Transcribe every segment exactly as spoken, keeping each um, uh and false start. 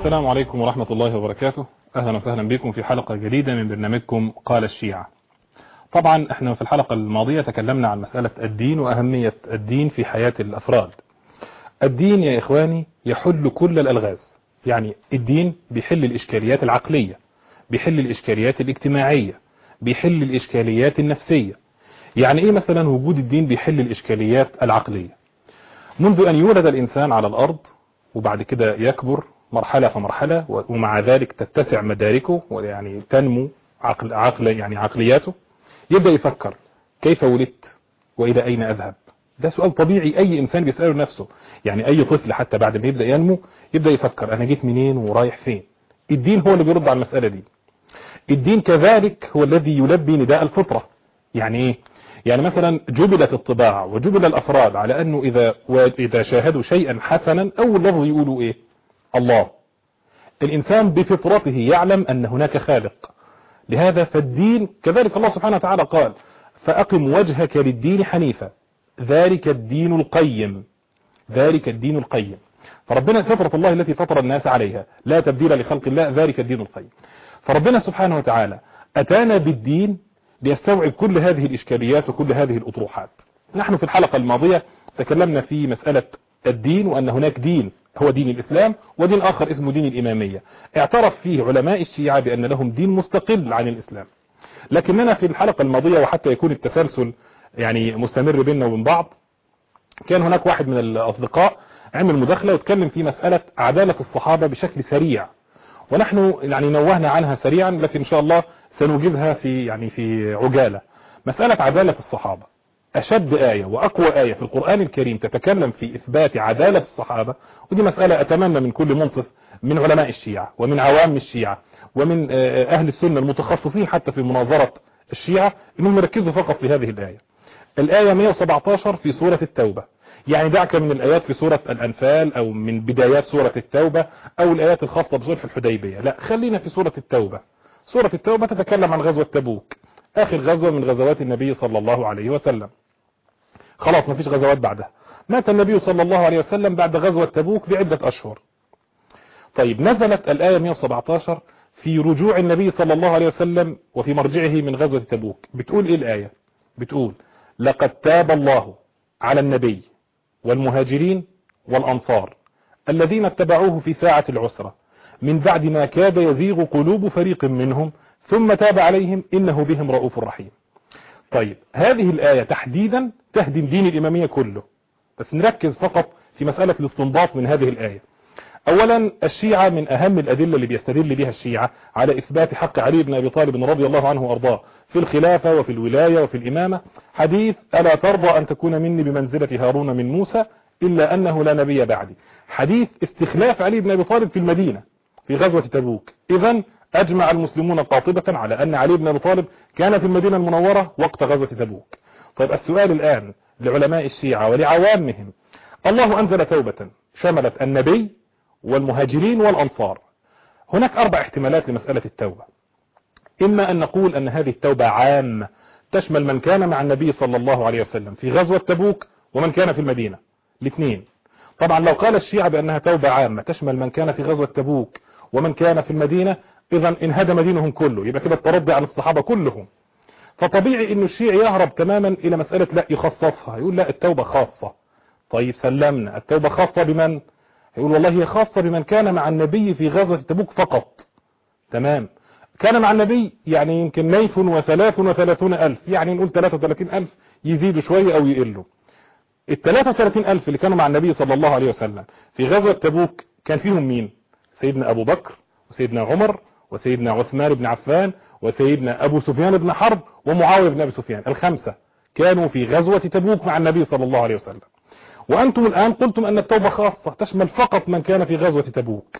السلام عليكم ورحمة الله وبركاته. أهلا وسهلا بكم في حلقة جديدة من برنامجكم قال الشيعة. طبعا احنا في الحلقة الماضية تكلمنا عن مسألة الدين وأهمية الدين في حياة الأفراد. الدين يا إخواني يحل كل الألغاز، يعني الدين بيحل الإشكاليات العقلية، بيحل الإشكاليات الاجتماعية، بيحل الإشكاليات النفسية. يعني إيه مثلا وجود الدين بيحل الإشكاليات العقلية؟ منذ أن يولد الإنسان على الأرض وبعد كده يكبر مرحلة فمرحلة، ومع ذلك تتسع مداركه ويعني تنمو عقل عقل يعني عقلياته، يبدأ يفكر كيف ولدت وإلى أين أذهب. ده سؤال طبيعي أي إنسان بيسأله نفسه، يعني أي طفل حتى بعد ما يبدأ ينمو يبدأ يفكر أنا جيت منين ورايح فين. الدين هو اللي بيرد على المسألة دي. الدين كذلك هو الذي يلبي نداء الفطرة. يعني إيه؟ يعني مثلا جبلت الطباع وجبل الأفراد على أنه إذا إذا شاهدوا شيئا حسنا أول لفظ يقولوا إيه؟ الله. الإنسان بفطرته يعلم أن هناك خالق، لهذا فالدين كذلك الله سبحانه وتعالى قال فأقم وجهك للدين حنيفا ذلك الدين القيم، ذلك الدين القيم. فربنا فطرة الله التي فطر الناس عليها لا تبديل لخلق الله ذلك الدين القيم. فربنا سبحانه وتعالى أتانا بالدين ليستوعب كل هذه الإشكاليات وكل هذه الأطروحات. نحن في الحلقة الماضية تكلمنا في مسألة الدين وأن هناك دين هو دين الإسلام ودين آخر اسمه دين الإمامية. اعترف فيه علماء الشيعة بأن لهم دين مستقل عن الإسلام. لكننا في الحلقة الماضية وحتى يكون التسلسل يعني مستمر بيننا وبين بعض، كان هناك واحد من الأصدقاء عمل مداخلة وتكلم في مسألة عدالة الصحابة بشكل سريع، ونحن يعني نوهنا عنها سريعا لكن إن شاء الله سنوجزها في يعني في عجالة. مسألة عدالة الصحابة أشد آية وأقوى آية في القرآن الكريم تتكلم في إثبات عدالة الصحابة، ودي مسألة أتمنى من كل منصف من علماء الشيعة ومن عوام الشيعة ومن أهل السنة المتخصصين حتى في مناظرة الشيعة أنهم يركزوا فقط في هذه الآية. الآية مئة وسبعة عشر في سورة التوبة. يعني دعك من الآيات في سورة الأنفال أو من بدايات سورة التوبة أو الآيات الخاصة بصلح الحديبية، لا خلينا في سورة التوبة. سورة التوبة تتكلم عن غزوة تبوك، آخر غزوة من غزوات النبي صلى الله عليه وسلم. خلاص ما فيش غزوات بعدها، مات النبي صلى الله عليه وسلم بعد غزوة تبوك بعدة أشهر. طيب نزلت الآية مئة وسبعة عشر في رجوع النبي صلى الله عليه وسلم وفي مرجعه من غزوة تبوك. بتقول إيه الآية؟ بتقول لقد تاب الله على النبي والمهاجرين والأنصار الذين اتبعوه في ساعة العسرة من بعد ما كاد يزيغ قلوب فريق منهم ثم تاب عليهم إنه بهم رؤوف رحيم. طيب هذه الآية تحديدا تهدم دين الإمامية كله، بس نركز فقط في مسألة الاستنباط من هذه الآية. أولا الشيعة من أهم الأدلة اللي بيستدل بها الشيعة على إثبات حق علي بن أبي طالب رضي الله عنه وأرضاه في الخلافة وفي الولاية وفي الإمامة حديث ألا ترضى أن تكون مني بمنزلة هارون من موسى إلا أنه لا نبي بعدي. حديث استخلاف علي بن أبي طالب في المدينة في غزوة تبوك. إذن أجمع المسلمون قاطبة على أن علي بن أبي طالب كان في المدينة المنورة وقت غزوة تبوك. طيب السؤال الآن لعلماء الشيعة ولعوامهم، الله أنزل توبة شملت النبي والمهاجرين والأنصار. هناك أربع احتمالات لمسألة التوبة. إما أن نقول أن هذه التوبة عامة تشمل من كان مع النبي صلى الله عليه وسلم في غزوة تبوك ومن كان في المدينة، الاثنين. طبعا لو قال الشيعة بأنها توبة عامة تشمل من كان في غزوة تبوك ومن كان في المدينة، إذن انهدم دينهم كله، يبقى كده الترضي عن الصحابة كلهم. فطبيعي إنه الشيعي يهرب تماما إلى مسألة لا يخصصها، يقول لا التوبة خاصة. طيب سلمنا، التوبة خاصة بمن؟ يقول والله هي خاصة بمن كان مع النبي في غزوة تبوك فقط. تمام، كان مع النبي يعني يمكن نيف وثلاث وثلاثون ألف، يعني نقول ثلاثة وثلاثين ألف يزيدوا شوية أو يقلوا. الثلاثة وثلاثين ألف اللي كانوا مع النبي صلى الله عليه وسلم في غزوة تبوك كان فيهم مين؟ سيدنا أبو بكر وسيدنا عمر وسيدنا عثمان بن عفان وسيدنا أبو سفيان بن حرب ومعاوية بن أبي سفيان. الخمسة كانوا في غزوة تبوك مع النبي صلى الله عليه وسلم. وأنتم الآن قلتم أن التوبة خاصة تشمل فقط من كان في غزوة تبوك.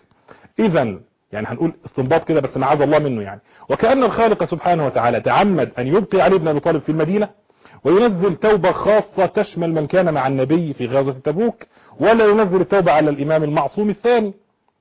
إذن يعني هنقول استنباط كده بس معاذ الله منه، يعني وكأن الخالق سبحانه وتعالى تعمد أن يبقي علي بن أبي طالب في المدينة وينزل توبة خاصة تشمل من كان مع النبي في غزوة تبوك، ولا ينزل التوبة على الإمام المعصوم الثاني،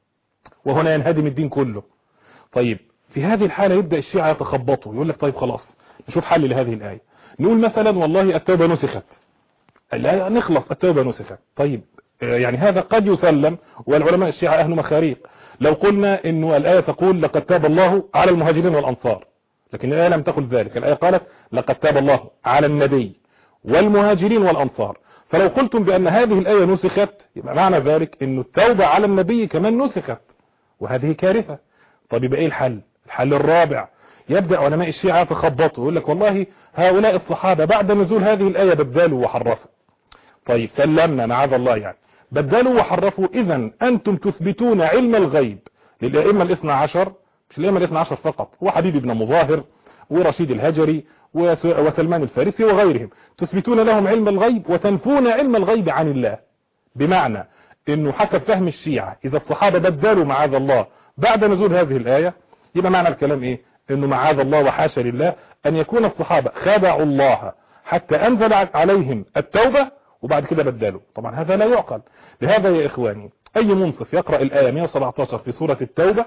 وهنا ينهدم الدين كله. طيب في هذه الحالة يبدأ الشيعة يتخبطوا، يقول لك طيب خلاص نشوف حل لهذه الآية. نقول مثلا والله التوبة نسخت، الآية نخلص التوبة نسخت. طيب يعني هذا قد يسلم والعلماء الشيعة أهل مخاريق. لو قلنا انه الآية تقول لقد تاب الله على المهاجرين والأنصار، لكن الآية لم تقل ذلك، الآية قالت لقد تاب الله على النبي والمهاجرين والأنصار. فلو قلتم بأن هذه الآية نسخت يبقى معنى ذلك انه التوبة على النبي كمان نسخت، وهذه كارثة. طب يبقى ايه الحل؟ الحل الرابع، يبدأ علماء الشيعة يتخبطوا ويقول لك والله هؤلاء الصحابة بعد نزول هذه الآية بدلوا وحرفوا. طيب سلمنا معاذ الله، يعني بدلوا وحرفوا، إذن أنتم تثبتون علم الغيب للأئمة الاثنى عشر، مش الأئمة الاثنى عشر فقط، وحبيب بن مظاهر ورشيد الهجري وسلمان الفارسي وغيرهم، تثبتون لهم علم الغيب وتنفون علم الغيب عن الله. بمعنى انه حسب فهم الشيعة اذا الصحابة بدلوا معاذ الله بعد نزول هذه الآية، يبقى معنى الكلام ايه؟ انه معاذ الله وحاشا لله ان يكون الصحابة خدعوا الله حتى انزل عليهم التوبة وبعد كده بدلوا. طبعا هذا لا يعقل. لهذا يا اخواني اي منصف يقرأ الآية مئة وسبعة عشر في سورة التوبة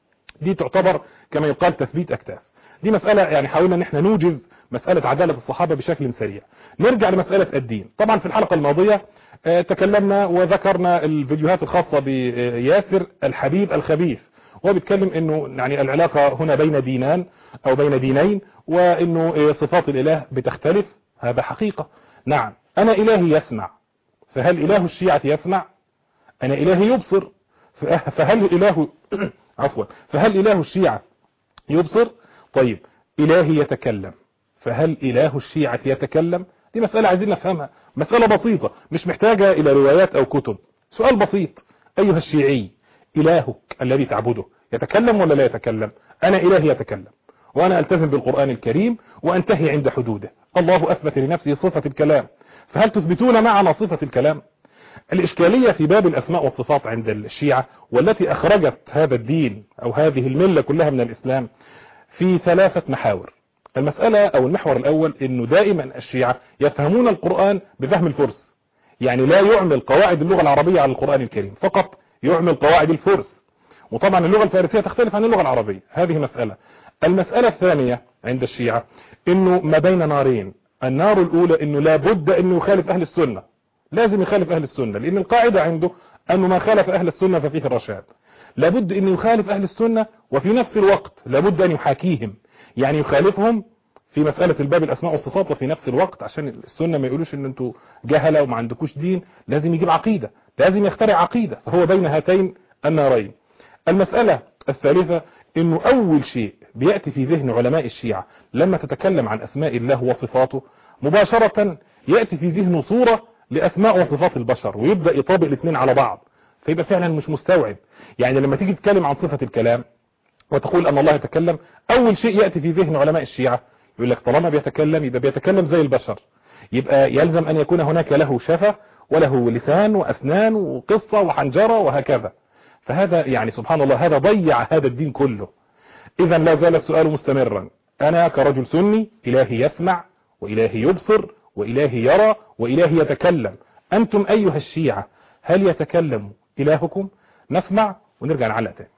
دي تعتبر كما يقال تثبيت اكتاف. دي مسألة يعني حاولنا ان احنا نوجز مسألة عدالة الصحابة بشكل سريع. نرجع لمسألة الدين. طبعا في الحلقة الماضية تكلمنا وذكرنا الفيديوهات الخاصة بياسر الحبيب الخبيث، وهو بيتكلم انه يعني العلاقة هنا بين دينان او بين دينين، وانه صفات الاله بتختلف. هذا حقيقة. نعم انا الهي يسمع، فهل اله الشيعة يسمع؟ انا الهي يبصر، فهل اله عفوا فهل اله الشيعة يبصر؟ طيب الهي يتكلم، فهل اله الشيعة يتكلم؟ دي مسألة عايزين نفهمها، مسألة بسيطة مش محتاجة الى روايات او كتب. سؤال بسيط، ايها الشيعي الهك الذي تعبده يتكلم ولا لا يتكلم؟ انا الهي يتكلم، وانا التزم بالقرآن الكريم وانتهي عند حدوده. الله اثبت لنفسه صفة الكلام، فهل تثبتون معنا صفة الكلام؟ الاشكالية في باب الاسماء والصفات عند الشيعة والتي اخرجت هذا الدين او هذه الملة كلها من الاسلام في ثلاثة محاور. المسألة او المحور الاول انه دائما الشيعة يفهمون القرآن بفهم الفرس، يعني لا يعمل قواعد اللغة العربية على القرآن الكريم، فقط يعمل قواعد الفرس. وطبعا اللغة الفارسية تختلف عن اللغة العربية، هذه مسألة. المسألة الثانية عند الشيعة انه ما بين نارين. النار الاولى انه لابد انه يخالف اهل السنة، لازم يخالف اهل السنة، لان القاعدة عنده انه ما خالف اهل السنة ففيه الرشاد. لابد انه يخالف اهل السنة وفي نفس الوقت لابد ان يحاكيهم، يعني يخالفهم في مسألة الباب الاسماء والصفات، وفي نفس الوقت عشان السنة ما يقولوش ان انتوا جهلة وما عندكوش دين لازم يجيب عقيدة، لازم يخترع عقيدة، فهو بين هاتين النارين. المسألة الثالثة انه اول شيء بيأتي في ذهن علماء الشيعة لما تتكلم عن اسماء الله وصفاته مباشرة يأتي في ذهنه صورة لاسماء وصفات البشر ويبدأ يطابق الاثنين على بعض، فيبقى فعلا مش مستوعب. يعني لما تيجي تتكلم عن صفة الكلام وتقول ان الله يتكلم، اول شيء يأتي في ذهن علماء الشيعة يقول لك طالما بيتكلم يبقى بيتكلم زي البشر، يبقى يلزم ان يكون هناك له شفة وله لسان واسنان وقصة وحنجرة وهكذا. فهذا يعني سبحان الله هذا ضيع هذا الدين كله. اذا لا زال السؤال مستمرا، انا كرجل سني الهي يسمع والهي يبصر والهي يرى والهي يتكلم، انتم ايها الشيعة هل يتكلم الهكم؟ نسمع ونرجع نعلق تاني.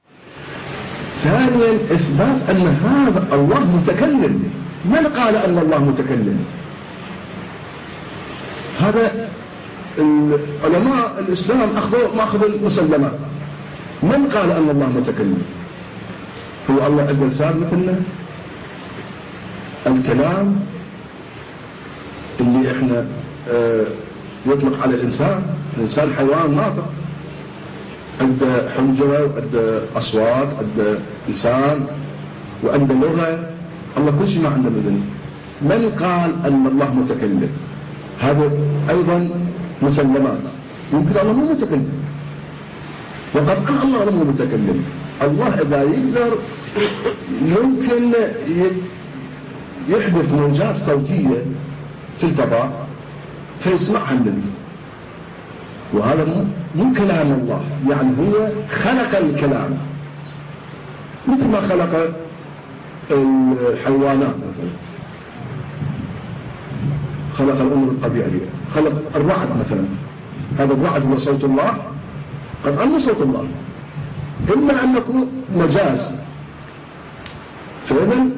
ثانيا اثبات ان هذا الله متكلم. من قال ان الله متكلم؟ هذا علماء الاسلام اخذوا ماخذ المسلمات. من قال ان الله متكلم؟ هو الله عنده لسان مثلنا؟ الكلام اللي احنا اه يطلق على الانسان، الانسان حيوان ناطق، عنده حنجرة وعنده اصوات، عنده لسان وعنده لغة، الله كل شيء ما عنده مثل. من قال ان الله متكلم؟ هذا ايضا مسلمات. يمكن الله مو متكلم، وقد قال الله مو متكلم. الله اذا يقدر يمكن يحدث موجات صوتية في الفضاء فيسمعها النبي، وهذا مو كلام الله، يعني هو خلق الكلام مثل ما خلق الحيوانات مثلا، خلق الأمور الطبيعية، خلق الرعد مثلا، هذا الرعد هو صوت الله، قد أنه صوت الله، إما أن يكون مجاز. فإذا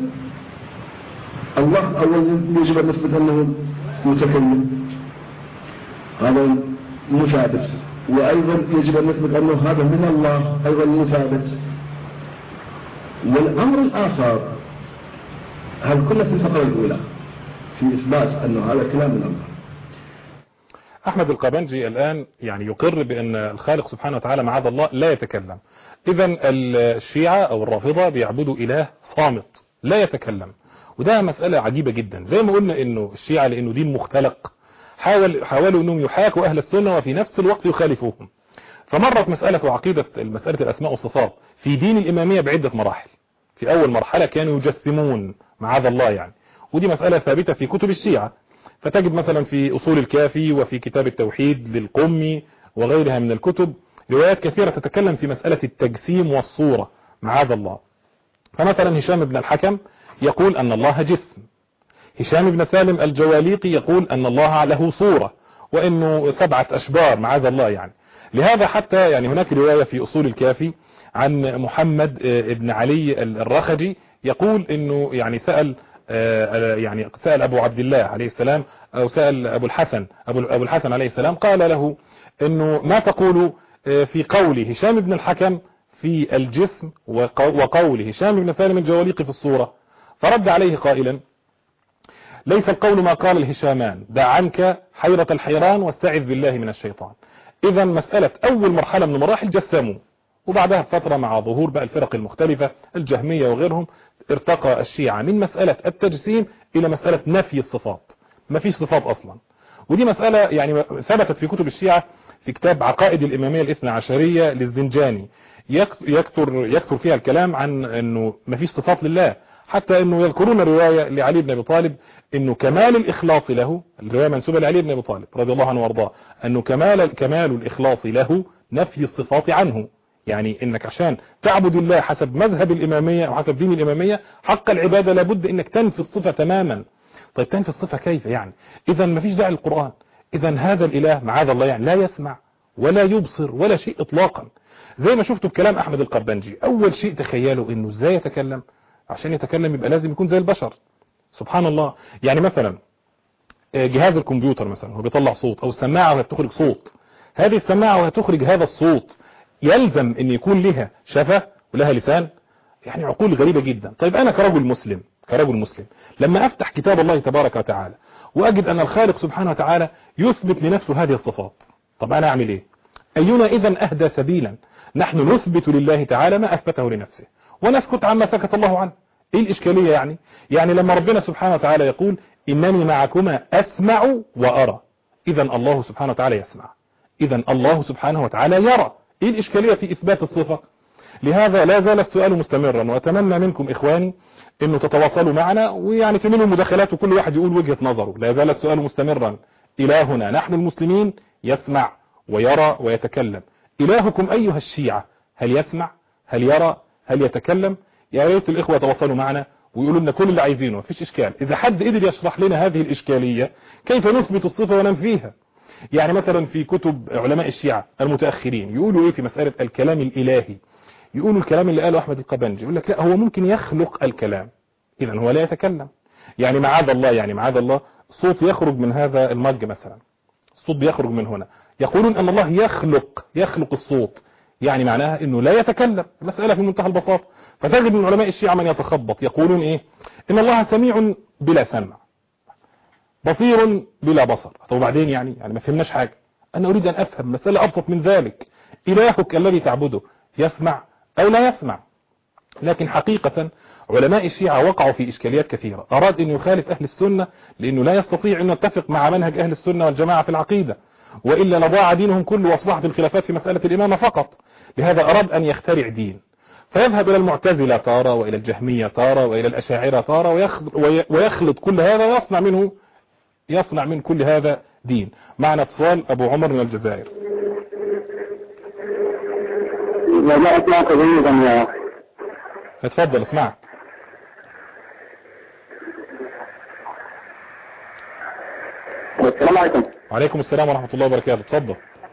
الله أول يجب أن نثبت أنه متكلم، هذا مو ثابت وأيضا يجب أن نثبت أنه هذا من الله أيضا مثابت. والأمر الآخر، هل كنا في الفقرة الأولى في إثبات أنه هذا كلام من الله. أحمد القبنجي الآن يعني يقر بأن الخالق سبحانه وتعالى معاذ الله لا يتكلم. إذن الشيعة أو الرافضة بيعبدوا إله صامت لا يتكلم، وده مسألة عجيبة جدا. زي ما قلنا إنه الشيعة لأنه دين مختلق حاول حاولوا إنهم يحاكوا أهل السنة وفي نفس الوقت يخالفوهم. فمرت مسألة وعقيدة مسألة الأسماء والصفات في دين الإمامية بعدة مراحل. في أول مرحلة كانوا يجسمون معاذ الله يعني، ودي مسألة ثابتة في كتب الشيعة، فتجد مثلا في أصول الكافي وفي كتاب التوحيد للقمي وغيرها من الكتب روايات كثيرة تتكلم في مسألة التجسيم والصورة معاذ الله. فمثلا هشام بن الحكم يقول أن الله جسم، هشام بن سالم الجواليقي يقول أن الله له صورة وأنه سبعة أشبار معاذ الله يعني. لهذا حتى يعني هناك رواية في أصول الكافي عن محمد بن علي الرخجي يقول أنه يعني سأل يعني سأل أبو عبد الله عليه السلام أو سأل أبو الحسن أبو أبو الحسن عليه السلام قال له أنه ما تقول في قول هشام بن الحكم في الجسم وقول هشام بن سالم الجواليقي في الصورة؟ فرد عليه قائلا ليس القول ما قال الهشامان، دع عنك حيرة الحيران واستعذ بالله من الشيطان. إذا مسألة أول مرحلة من مراحل جسموا، وبعدها بفترة مع ظهور بقى الفرق المختلفة الجهمية وغيرهم ارتقى الشيعة من مسألة التجسيم إلى مسألة نفي الصفات، ما فيش صفات أصلا. ودي مسألة يعني ثبتت في كتب الشيعة في كتاب عقائد الإمامية الاثنى عشرية للزنجاني، يكتر يكتر فيها الكلام عن أنه ما فيش صفات لله، حتى أنه يذكرون رواية لعلي بن أبي طالب أنه كمال الإخلاص له، الرواية منسوبة لعلي بن أبي طالب رضي الله عنه وارضاه، أنه كمال كمال الإخلاص له نفي الصفات عنه. يعني انك عشان تعبد الله حسب مذهب الامامية او حسب دين الامامية حق العبادة لابد انك تنفي الصفة تماما. طيب تنفي الصفة كيف يعني؟ اذا ما فيش داعي للقرآن. اذا هذا الاله معاذ الله يعني لا يسمع ولا يبصر ولا شيء اطلاقا، زي ما شفتوا بكلام احمد القبنجي. اول شيء تخيلوا انه ازاي يتكلم، عشان يتكلم يبقى لازم يكون زي البشر. سبحان الله. يعني مثلا جهاز الكمبيوتر مثلا هو بيطلع صوت، او السماعة وهي بتخرج صوت، هذه السماعة وهي تخرج هذا الصوت يلزم ان يكون لها شفة ولها لسان؟ يعني عقول غريبة جدا. طيب انا كرجل مسلم كرجل مسلم لما افتح كتاب الله تبارك وتعالى واجد ان الخالق سبحانه وتعالى يثبت لنفسه هذه الصفات، طب انا اعمل ايه؟ اينا اذا اهدى سبيلا؟ نحن نثبت لله تعالى ما اثبته لنفسه ونسكت عما سكت الله عنه. ايه الاشكالية يعني؟ يعني لما ربنا سبحانه وتعالى يقول انني معكما اسمع وارى، اذا الله سبحانه وتعالى يسمع، اذا الله سبحانه وتعالى يرى. ايه الاشكالية في اثبات الصفة؟ لهذا لا زال السؤال مستمرا، واتمنى منكم اخواني انه تتواصلوا معنا ويعني تعملوا مداخلات وكل واحد يقول وجهة نظره. لا زال السؤال مستمرا. الهنا نحن المسلمين يسمع ويرى ويتكلم. الهكم ايها الشيعة هل يسمع؟ هل يرى؟ هل يتكلم؟ يا ريت الاخوة يتواصلوا معنا ويقولوا لنا كل اللي عايزينه، مفيش اشكال. اذا حد قدر يشرح لنا هذه الاشكالية كيف نثبت الصفة وننفيها. يعني مثلا في كتب علماء الشيعة المتأخرين يقولوا ايه في مسألة الكلام الالهي؟ يقولوا الكلام اللي قاله احمد القبنجي، يقول لك لا هو ممكن يخلق الكلام، اذا هو لا يتكلم. يعني معاذ الله يعني معاذ الله صوت يخرج من هذا المج مثلا، الصوت بيخرج من هنا، يقولون ان الله يخلق يخلق الصوت، يعني معناها انه لا يتكلم. مسألة في منتهى البساطة. فتجد من علماء الشيعة من يتخبط يقولون ايه؟ ان الله سميع بلا سمع، بصير بلا بصر. طب وبعدين يعني يعني ما فهمناش حاجة. انا اريد ان افهم مسألة ابسط من ذلك. الهك الذي تعبده يسمع او لا يسمع؟ لكن حقيقة علماء الشيعة وقعوا في اشكاليات كثيرة. اراد ان يخالف اهل السنة لانه لا يستطيع ان يتفق مع منهج اهل السنة والجماعة في العقيدة، وإلا لضاع دينهم كله واصبحت الخلافات في مسألة الامامة فقط. لهذا اراد ان يخترع دين، فيذهب الى المعتزلة تارة والى الجهمية تارة والى الاشاعرة تارة ويخلط كل هذا ويصنع منه يصنع من كل هذا دين. معنا اتصال ابو عمر من الجزائر. لا اسمعك جيدا يا اخي. اتفضل اسمعك. السلام عليكم. وعليكم السلام ورحمة الله وبركاته. اتفضل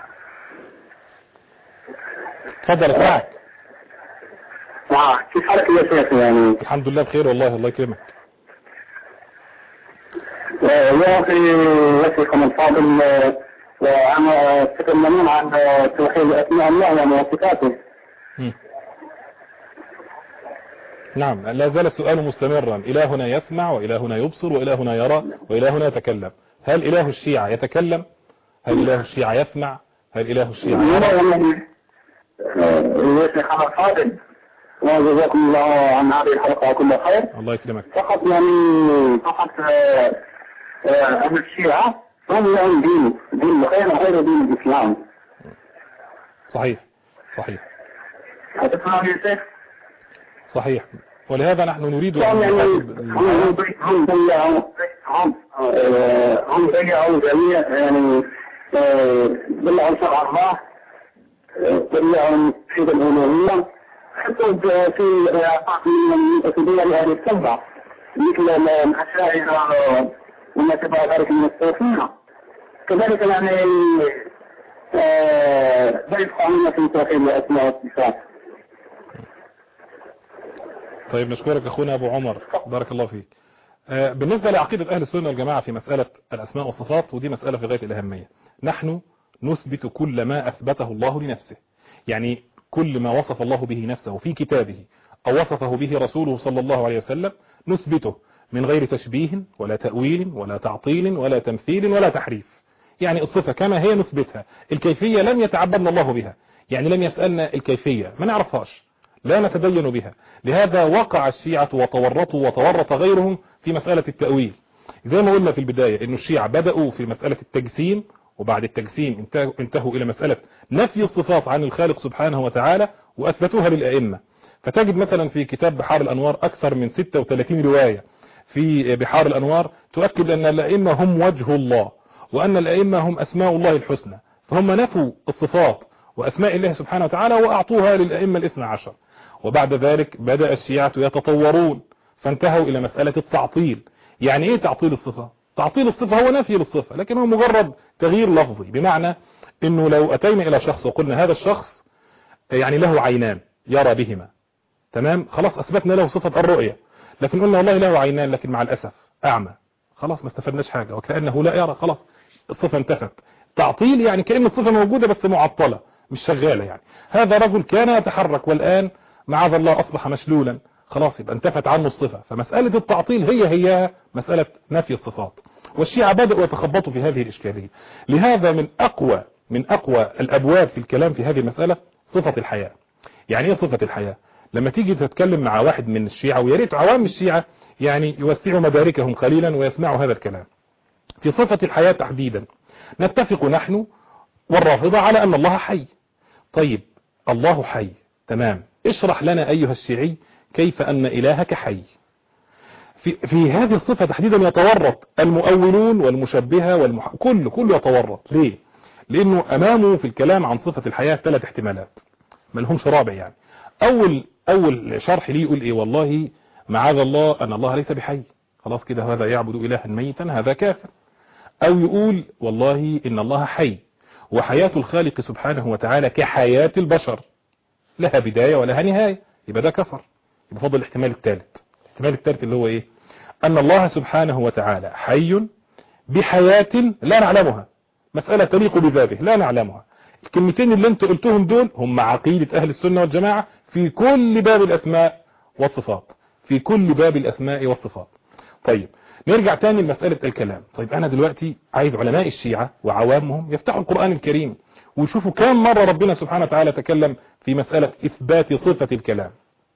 اتفضل اسمعك. اه كيف حالك يا شيخ؟ يعني الحمد لله بخير والله، الله يكرمك. يا اخي يا شيخ الفاضل، وعن تكلمون عن توحيد أسماء الله وصفاته. نعم، لا زال السؤال مستمرا. إلهنا يسمع وإلهنا يبصر وإلهنا يرى وإلهنا يتكلم. هل إله الشيعة يتكلم؟ هل إله الشيعة يسمع؟ هل إله الشيعة يرى؟ يا خبر فاضل، وجزاكم الله عن هذه الحلقة كل خير. الله يكرمك. فقط يعني فقط أهل الشيعة هم لهم دين دين غير غير دين الإسلام. صحيح صحيح هتفهم يا شيخ؟ صحيح، ولهذا نحن نريد يعني هم هم ضيعوا هم هم ضيعوا جميع يعني ضيعوا شرع الله، ضيعوا توحيد الألوهية، حتى في في دول أهل السنة مثل الأشاعرة وما شابه ذلك من الصوفية. كذلك يعني ضيف قانون في توحيد الأسماء والصفات. طيب نشكرك أخونا أبو عمر، بارك الله فيك. بالنسبة لعقيدة أهل السنة والجماعة في مسألة الأسماء والصفات، ودي مسألة في غاية الأهمية، نحن نثبت كل ما أثبته الله لنفسه. يعني كل ما وصف الله به نفسه في كتابه أو وصفه به رسوله صلى الله عليه وسلم نثبته من غير تشبيه ولا تأويل ولا تعطيل ولا تمثيل ولا تحريف. يعني الصفة كما هي نثبتها، الكيفية لم يتعبدنا الله بها، يعني لم يسألنا الكيفية، ما نعرفهاش، لا نتدين بها. لهذا وقع الشيعة وتورطوا وتورط غيرهم في مسألة التأويل. زي ما قلنا في البداية إنه الشيعة بدأوا في مسألة التجسيم، وبعد التجسيم انتهوا إلى مسألة نفي الصفات عن الخالق سبحانه وتعالى وأثبتوها للأئمة. فتجد مثلا في كتاب بحار الأنوار أكثر من ستة وثلاثين رواية في بحار الأنوار تؤكد أن الأئمة هم وجه الله، وأن الأئمة هم أسماء الله الحسنى، فهم نفوا الصفات وأسماء الله سبحانه وتعالى وأعطوها للأئمة الاثنى عشر. وبعد ذلك بدأ الشيعة يتطورون فانتهوا إلى مسألة التعطيل. يعني إيه تعطيل الصفة؟ تعطيل الصفة هو نفي للصفة، لكن هو مجرد تغيير لفظي، بمعنى إنه لو أتينا إلى شخص وقلنا هذا الشخص يعني له عينان يرى بهما، تمام، خلاص أثبتنا له صفة الرؤية. لكن قلنا والله له عينان لكن مع الأسف أعمى، خلاص ما استفدناش حاجة، وكأنه لا يرى، خلاص الصفة انتفت. تعطيل يعني كأن الصفة موجودة بس معطلة مش شغالة. يعني هذا رجل كان يتحرك والآن معاذ الله أصبح مشلولا، خلاص يبقى انتفت عنه الصفة. فمسألة التعطيل هي هي مسألة نفي الصفات، والشيعة بدأوا يتخبطوا في هذه الإشكالية. لهذا من أقوى من أقوى الأبواب في الكلام في هذه المسألة صفة الحياة. يعني إيه صفة الحياة؟ لما تيجي تتكلم مع واحد من الشيعة، ويا ريت عوام الشيعة يعني يوسعوا مداركهم قليلا ويسمعوا هذا الكلام في صفة الحياة تحديدا، نتفق نحن والرافضة على أن الله حي. طيب الله حي، تمام، اشرح لنا أيها الشيعي كيف أن إلهك حي. في, في هذه الصفة تحديدا يتورط المؤولون والمشبهة والمح... كل كل يتورط. ليه؟ لأنه أمامه في الكلام عن صفة الحياة ثلاث احتمالات ما لهمش رابع. يعني أول أول شرح ليه يقول إيه؟ والله معاذ الله أن الله ليس بحي، خلاص كده هذا يعبد إلها ميتا هذا كافر. أو يقول والله إن الله حي، وحياة الخالق سبحانه وتعالى كحياة البشر لها بداية ولها نهاية، يبقى ده كفر. يبقى فضل الاحتمال الثالث. الاحتمال الثالث اللي هو إيه؟ أن الله سبحانه وتعالى حي بحياة لا نعلمها، مسألة تليق بذاته لا نعلمها. الكلمتين اللي انت قلتهم دول هم عقيدة أهل السنة والجماعة في كل باب الأسماء والصفات، في كل باب الأسماء والصفات. طيب نرجع تاني لمسألة الكلام. طيب أنا دلوقتي عايز علماء الشيعة وعوامهم يفتحوا القرآن الكريم ويشوفوا كم مرة ربنا سبحانه وتعالى تكلم في مسألة إثبات صفة الكلام،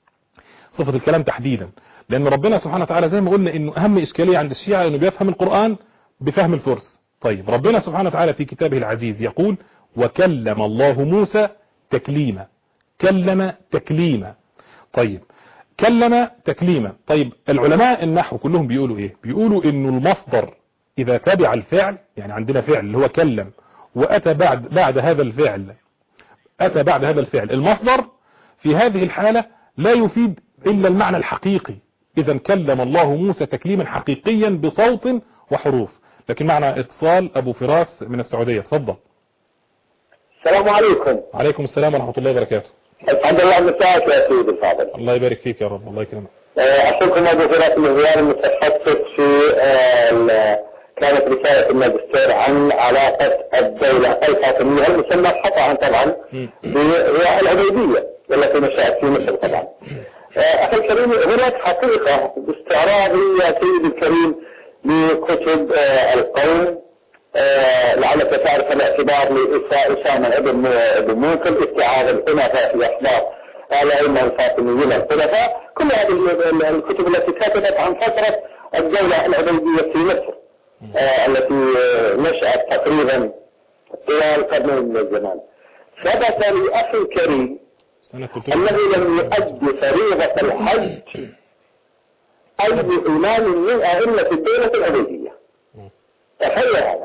صفة الكلام تحديدا. لأن ربنا سبحانه وتعالى زي ما قلنا إنه أهم إشكالية عند الشيعة إنه بيفهم القرآن بفهم الفرس. طيب ربنا سبحانه وتعالى في كتابه العزيز يقول وكلم الله موسى تكليما، كلم تكليما. طيب كلم تكليما. طيب العلماء النحو كلهم بيقولوا ايه؟ بيقولوا انه المصدر اذا تبع الفعل، يعني عندنا فعل اللي هو كلم واتى بعد بعد هذا الفعل اتى بعد هذا الفعل المصدر، في هذه الحالة لا يفيد الا المعنى الحقيقي. اذا كلم الله موسى تكليما حقيقيا بصوت وحروف. لكن معنا اتصال ابو فراس من السعودية، اتفضل. السلام عليكم. وعليكم السلام ورحمة الله وبركاته. الحمد لله مساك يا سيدي الفاضل. الله يبارك فيك يا رب، الله يكرمك. أخوكم أبو فراس المغيار المتخصص في كانت رسالة الماجستير عن علاقة الدولة الفاطمية المسمى خطأ طبعا بالعبيدية والتي نشأت في مصر طبعا. أخي الكريم، هناك حقيقة باستعراضي يا سيدي الكريم لكتب القوم، لعلك تعرف الاعتبار لأسامة ابن موكل استعاذ الخلفاء في أخبار الأئمة الفاطميين الخلفاء، كل هذه الكتب التي كتبت عن فترة الدولة العبيدية في مصر التي نشأت تقريبا طوال قرنين من الزمان. ثبت لأخي الكريم الذي لم يؤدي فريضة الحج أي إمام من أئمة الدولة العبيدية. تخيل هذا.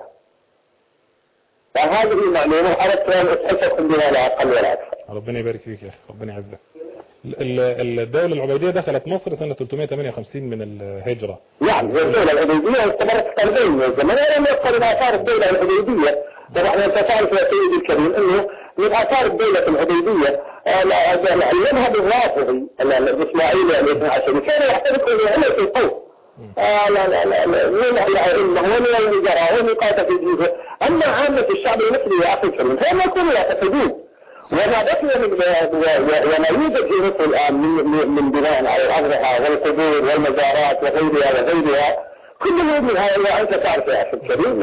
فهذه المعلومة أردت أن أسألكم بها لا أقل ولا أكثر. ربنا يبارك فيك يا أخي، ربنا يعزك. الدولة العبيدية دخلت مصر سنة ثلاثمائة وثمانية وخمسين من الهجرة. يعني الدولة العبيدية استمرت قرنين من الزمن، ولم يبقى من آثار الدولة العبيدية. طبعا أنت تعرف يا سيدي الكريم أنه من آثار الدولة العبيدية المذهب الرافضي الإسماعيلي الاثني عشري كان يعتبر أنه علة القوم. لا لا لا من الأئمة ومن الوزراء ومن قادة الجيش، أما عامة الشعب المصري يا أخي الكريم فهم يكونوا يعتقدون. وما بقي من وما يوجد في مصر الآن من بناء على الأضرحة والقبور والمزارات وغيرها وغيرها كل منها وأنت تعرف يا أخي الكريم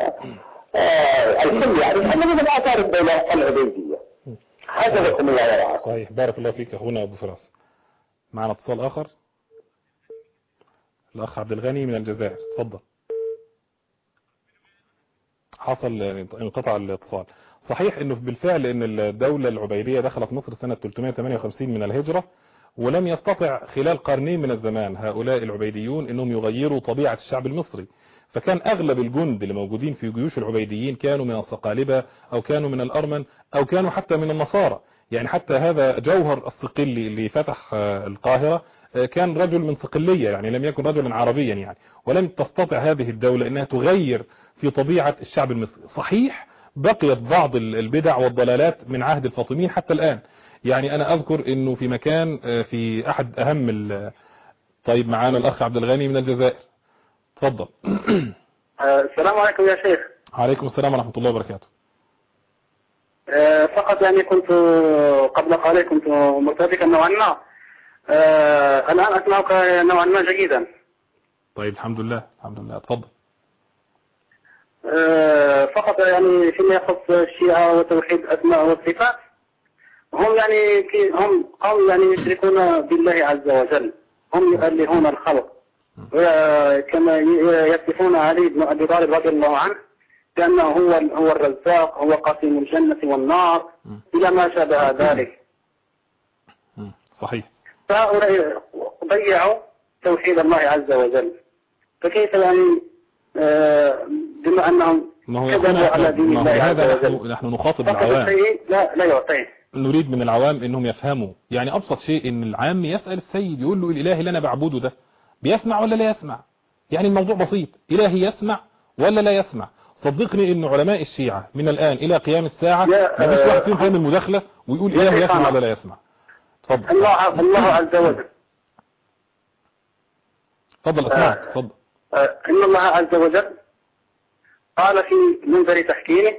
الكل يعني أنه من آثار الدولة العبيدية. هذا لكم الله ورعاه. صحيح. بارك الله فيك أخونا أبو فراس. معنا اتصال آخر، الأخ عبد الغني من الجزائر، تفضل. حصل انقطع الاتصال. صحيح انه بالفعل ان الدولة العبيدية دخلت مصر سنة ثلاثمائة وثمانية وخمسين من الهجرة، ولم يستطع خلال قرنين من الزمان هؤلاء العبيديون انهم يغيروا طبيعة الشعب المصري. فكان اغلب الجند اللي موجودين في جيوش العبيديين كانوا من الصقالبة او كانوا من الارمن او كانوا حتى من النصارى. يعني حتى هذا جوهر الصقلي اللي فتح القاهرة كان رجل من صقلية، يعني لم يكن رجلا عربيا يعني. ولم تستطع هذه الدولة انها تغير في طبيعة الشعب المصري. صحيح بقيت بعض البدع والضلالات من عهد الفاطميين حتى الآن. يعني أنا أذكر أنه في مكان في أحد أهم طيب معانا الأخ عبد الغني من الجزائر، تفضل. السلام عليكم يا شيخ. عليكم السلام ورحمة الله وبركاته. فقط يعني كنت قبل قليل كنت مرتبكا نوعا ما، الآن أسمعك نوعا ما جيدا. طيب الحمد لله الحمد لله، تفضل. فقط يعني فيما يخص الشيعة وتوحيد أسماء والصفات، هم يعني هم قوم يعني يشركون بالله عز وجل، هم يؤلهون الخلق، كما يصفون علي بن أبي طالب رضي الله عنه كأنه هو هو الرزاق، هو قاسم الجنة والنار إلى ما شابه ذلك. صحيح. فهؤلاء ضيعوا توحيد الله عز وجل، فكيف يعني بما أنهم كذبوا على دين الله عز وجل؟ نحن نخاطب العوام، لا لا يعطيه. نريد من العوام انهم يفهموا. يعني ابسط شيء ان العام يسأل السيد يقول له الاله اللي انا بعبده ده بيسمع ولا لا يسمع؟ يعني الموضوع بسيط، الهي يسمع ولا لا يسمع؟ صدقني ان علماء الشيعة من الان الى قيام الساعة ما فيش واحد فيهم فاهم المداخلة ويقول اله يسمع ولا لا يسمع. تفضل. الله الله عز وجل. تفضل اسمعك. تفضل. ان الله عز وجل قال في منذر تحكيمه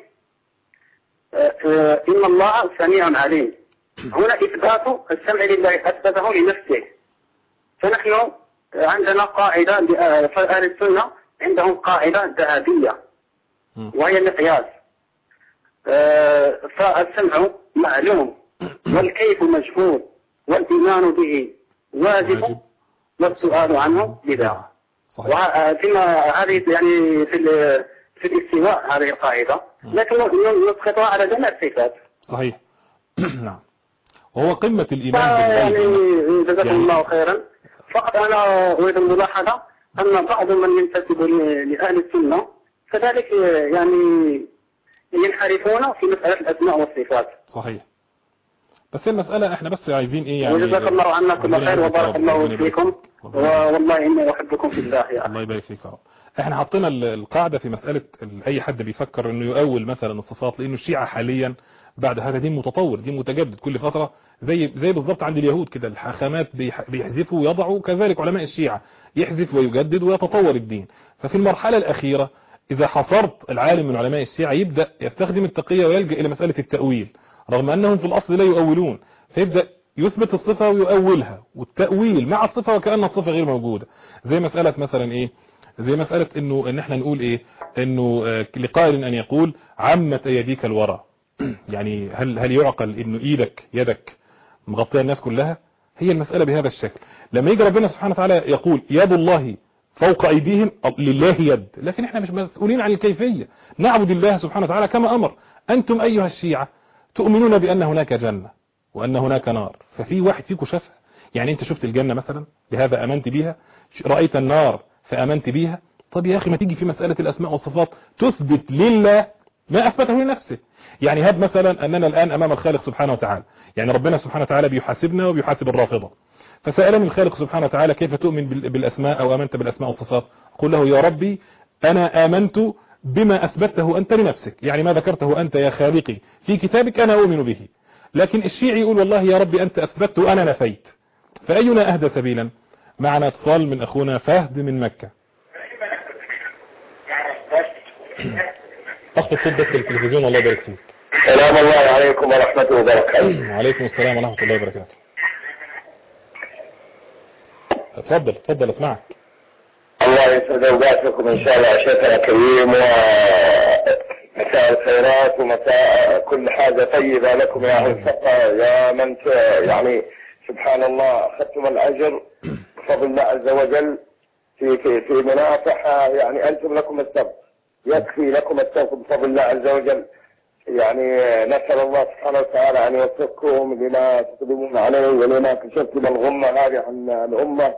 إن الله سميع عليم. هنا إثبات السمع لله أثبته لنفسه. فنحن عندنا قاعدة أهل السنة عندهم قاعدة ذهبية وهي المقياس. فالسمع معلوم والكيف مجهول والإيمان به واجب والسؤال عنه بدعة. وفيما هذه يعني في في الاستواء هذه القاعدة، لكن نسقطها على جميع الصفات. صحيح. نعم. وهو قمة الإيمان بالغيب. يعني جزاكم يعني الله خيرا. فقط أنا أريد الملاحظة أن بعض من ينتسب لأهل السنة كذلك يعني ينحرفون في مسألة الأسماء والصفات. صحيح. بس المسألة احنا بس عايزين ايه يعني. وجزاك الله عنا كل خير وبارك الله فيكم، والله إني أحبكم في الله يا الله يبارك فيك يا رب. احنا حطينا القاعدة في مسألة اي حد بيفكر انه يؤول مثلا الصفات، لانه الشيعة حاليا بعد هذا دين متطور، دين متجدد كل فترة، زي زي بالضبط عند اليهود كده، الحاخامات بيحذفوا ويضعوا، كذلك علماء الشيعة يحذف ويجدد ويتطور الدين. ففي المرحلة الأخيرة إذا حصرت العالم من علماء الشيعة يبدأ يستخدم التقية ويلجأ إلى مسألة التأويل، رغم أنهم في الأصل لا يؤولون، فيبدأ يثبت الصفة ويؤولها، والتأويل مع الصفة وكأن الصفة غير موجودة. زي مسألة مثلا إيه، زي مسألة إنه إن إحنا نقول إيه، إنه لقائل أن يقول عمت أيديك الورى. يعني هل هل يعقل إنه إيدك يدك مغطية الناس كلها؟ هي المسألة بهذا الشكل. لما يجي ربنا سبحانه وتعالى يقول يد الله فوق أيديهم، لله يد، لكن احنا مش مسؤولين عن الكيفية، نعبد الله سبحانه وتعالى كما أمر. أنتم أيها الشيعة تؤمنون بأن هناك جنة وأن هناك نار، ففي واحد فيكم شافها؟ يعني أنت شفت الجنة مثلا بهذا أمنت بيها، رأيت النار فأمنت بيها؟ طب يا أخي ما تيجي في مسألة الأسماء والصفات تثبت لله ما أثبته لنفسه. يعني هب مثلا أننا الآن أمام الخالق سبحانه وتعالى، يعني ربنا سبحانه وتعالى بيحاسبنا وبيحاسب الرافضة، فسألني الخالق سبحانه وتعالى كيف تؤمن بالأسماء أو آمنت بالأسماء والصفات؟ قل له يا ربي أنا آمنت بما أثبته أنت لنفسك، يعني ما ذكرته أنت يا خالقي في كتابك أنا أؤمن به. لكن الشيعي يقول والله يا ربي أنت أثبت وأنا نفيت، فأينا أهدى سبيلا؟ معنا اتصال من أخونا فهد من مكة. تخطط صوت بس التلفزيون الله يبارك فيك. السلام الله عليكم ورحمة وبركاته. وعليكم السلام ورحمة الله وبركاته. اتفضل اتفضل اسمعك. الله يسعد اوقاتكم ان شاء الله شيخنا الكريم، ومساء الخيرات ومساء كل حاجة طيبة لكم يا اهل الثقة، يا من يعني سبحان الله اخذتم الاجر بفضل الله عز وجل في في في مناصحة، يعني انتم لكم السبب، يكفي لكم السبب بفضل الله عز وجل. يعني نسأل الله سبحانه وتعالى أن يوفقكم لما تقدمون عليه ولما كشفتم الغمة هذه عن الأمة.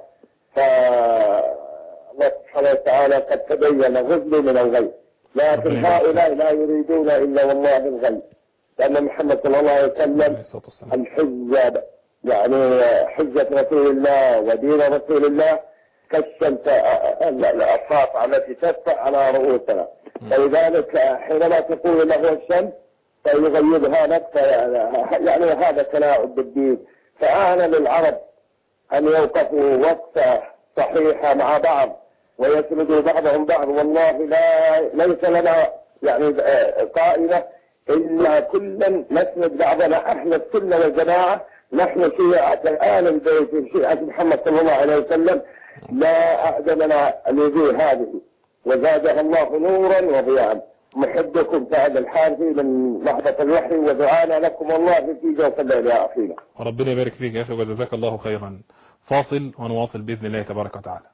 فالله سبحانه وتعالى قد تبين غزل من الغي، لكن هؤلاء لا يريدون إلا والله الغي، لأن محمد صلى الله عليه وسلم الحجة، يعني حجة رسول الله ودين رسول الله كالشمس الأصفاف التي تدفع على رؤوسنا، فلذلك حينما تقول له الشمس فيغيبها لك، يعني هذا تلاعب بالدين. فآن للعرب أن يوقفوا وقفة صحيحة مع بعض ويسندوا بعضهم بعض، والله لا ليس لنا يعني قائمة إلا كلا نسند بعضنا. احنا السنة والجماعة نحن شيعة آل البيت، شيعة محمد صلى الله عليه وسلم، لا أعدمنا الوجوه هذه وزادها الله نورا وضياء. محبكم سعد الحارثي من لحظة الوحي، ودعانا لكم الله في جوف الليل يا أخينا. ربنا يبارك فيك يا أخي وجزاك الله خيرا. فاصل ونواصل بإذن الله تبارك وتعالى.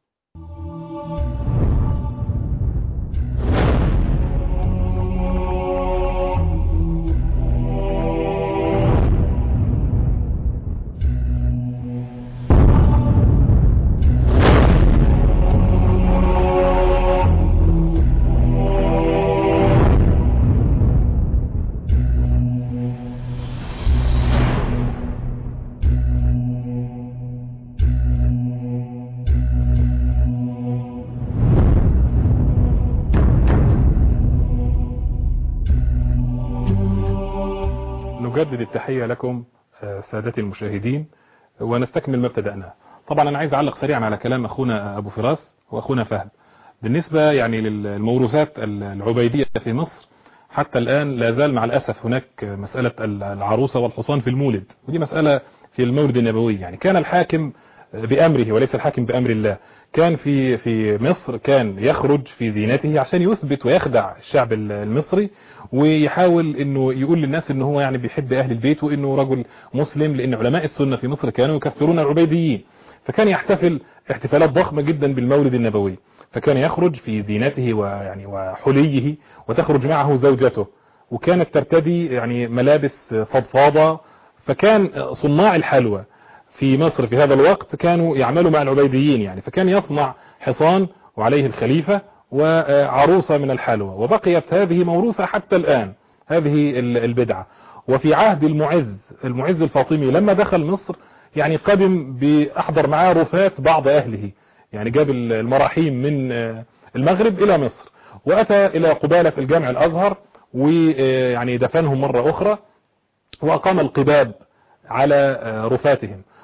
نجدد التحية لكم سادتي المشاهدين ونستكمل ما ابتدأناه. طبعا أنا عايز أعلق سريعا على كلام أخونا أبو فراس وأخونا فهد بالنسبة يعني للموروثات العبيدية في مصر. حتى الآن لا زال مع الأسف هناك مسألة العروسة والحصان في المولد، ودي مسألة في المولد النبوي. يعني كان الحاكم بأمره وليس الحاكم بأمر الله. كان في في مصر كان يخرج في زينته عشان يثبت ويخدع الشعب المصري، ويحاول انه يقول للناس انه هو يعني بيحب اهل البيت وانه رجل مسلم، لان علماء السنة في مصر كانوا يكفرون العبيديين. فكان يحتفل احتفالات ضخمة جدا بالمولد النبوي، فكان يخرج في زينته ويعني وحليه، وتخرج معه زوجته، وكانت ترتدي يعني ملابس فضفاضة. فكان صناع الحلوى في مصر في هذا الوقت كانوا يعملوا مع العبيديين، يعني فكان يصنع حصان وعليه الخليفة وعروسة من الحلوى، وبقيت هذه موروثة حتى الآن هذه البدعة. وفي عهد المعز المعز الفاطمي لما دخل مصر يعني قدم بأحضر معاه رفات بعض أهله، يعني جاب المراحيم من المغرب إلى مصر، وأتى إلى قبالة الجامع الأزهر ويعني دفنهم مرة أخرى، وأقام القباب على رفاتهم.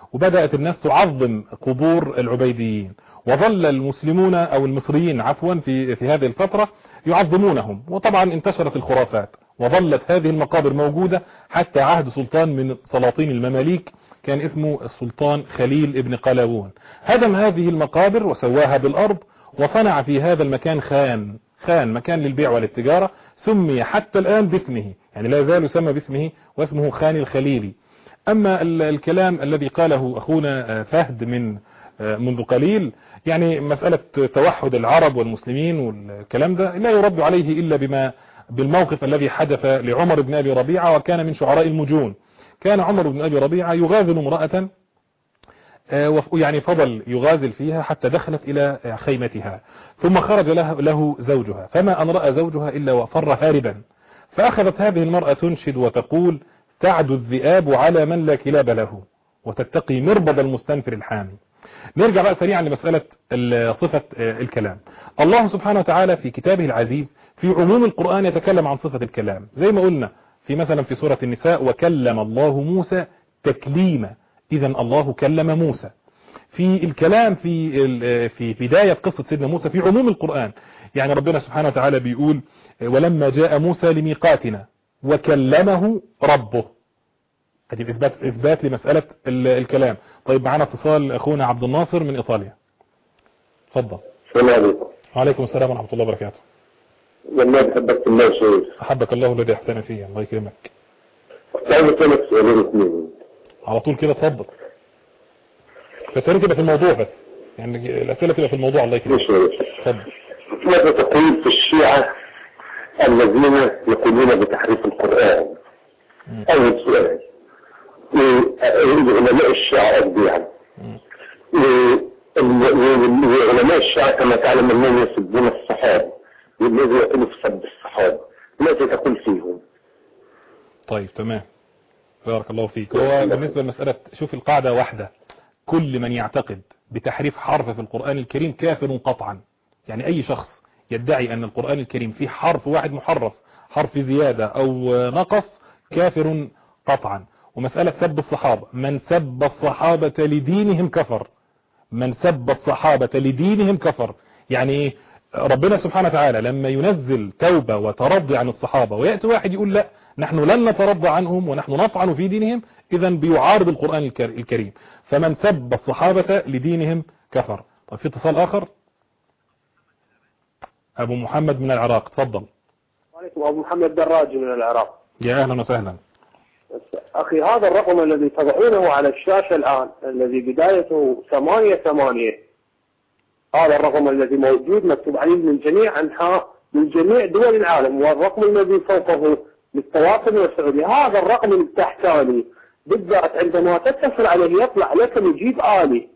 وبدأت الناس تعظم قبور العبيديين، وظل المسلمون أو المصريين عفوا في في هذه الفترة يعظمونهم، وطبعا انتشرت الخرافات، وظلت هذه المقابر موجودة حتى عهد سلطان من سلاطين المماليك كان اسمه السلطان خليل ابن قلاوون، هدم هذه المقابر وسواها بالأرض، وصنع في هذا المكان خان خان مكان للبيع والتجارة، سمي حتى الآن باسمه، يعني لا يزال يسمى باسمه، واسمه خان الخليلي. أما الكلام الذي قاله أخونا فهد من منذ قليل، يعني مسألة توحد العرب والمسلمين والكلام ده لا يرد عليه إلا بما بالموقف الذي حدث لعمر بن أبي ربيعة، وكان من شعراء المجون. كان عمر بن أبي ربيعة يغازل امرأة، يعني فضل يغازل فيها حتى دخلت إلى خيمتها، ثم خرج له, له زوجها، فما أن رأى زوجها إلا وفر هاربا، فأخذت هذه المرأة تنشد وتقول: تعدو الذئاب على من لا كلاب له، وتتقي مربض المستنفر الحامي. نرجع بقى سريعا لمسألة صفة الكلام. الله سبحانه وتعالى في كتابه العزيز في عموم القرآن يتكلم عن صفة الكلام، زي ما قلنا في مثلا في سورة النساء: وكلم الله موسى تكليما، إذا الله كلم موسى. في الكلام في في بداية قصة سيدنا موسى في عموم القرآن، يعني ربنا سبحانه وتعالى بيقول: ولما جاء موسى لميقاتنا وكلمه ربه. هذه إثبات إثبات لمسألة الكلام. طيب معنا اتصال أخونا عبد الناصر من إيطاليا، اتفضل. السلام عليكم. وعليكم السلام ورحمة الله وبركاته. والله بحبك الله شيخ. أحبك الله الذي أحسن فيه، الله يكرمك. طيب أسألك سؤالين اثنين على طول كده، اتفضل. بس يا تبقى في الموضوع، بس يعني الأسئلة تبقى في الموضوع، الله يكرمك. اتفضل. ماذا تقول في الشيعة الذين يقولون بتحريف القرآن؟ أول سؤال. علماء الشيعة قصدي يعني. علماء الشيعة كما تعلم أنهم يسبون الصحابة، والذي يقول في سب الصحابة، ماذا تقول فيهم؟ طيب تمام، بارك الله فيك. هو بالنسبة لمسألة، شوف القاعدة واحدة: كل من يعتقد بتحريف حرف في القرآن الكريم كافر قطعا. يعني أي شخص يدعي أن القرآن الكريم فيه حرف واحد محرف، حرف زيادة أو نقص، كافر قطعا. ومسألة سب الصحابة: من سب الصحابة لدينهم كفر، من سب الصحابة لدينهم كفر. يعني ربنا سبحانه وتعالى لما ينزل توبة وترضي عن الصحابة، ويأتي واحد يقول لا نحن لن نترضى عنهم ونحن نطعن في دينهم، إذا بيعارض القرآن الكريم. فمن سب الصحابة لدينهم كفر. طيب في اتصال آخر، أبو محمد من العراق، تفضل. وعليكم. أبو محمد دراجي من العراق. يا أهلا وسهلا. أخي، هذا الرقم الذي تضعونه على الشاشة الآن الذي بدايته ثمانية ثمانية، هذا الرقم الذي موجود مكتوب عليه من جميع أنحاء من جميع دول العالم، والرقم الذي فوقه للتواصل والسعودية، هذا الرقم التحتاني بالذات عندما تتصل عليه يطلع لك مجيب آلي.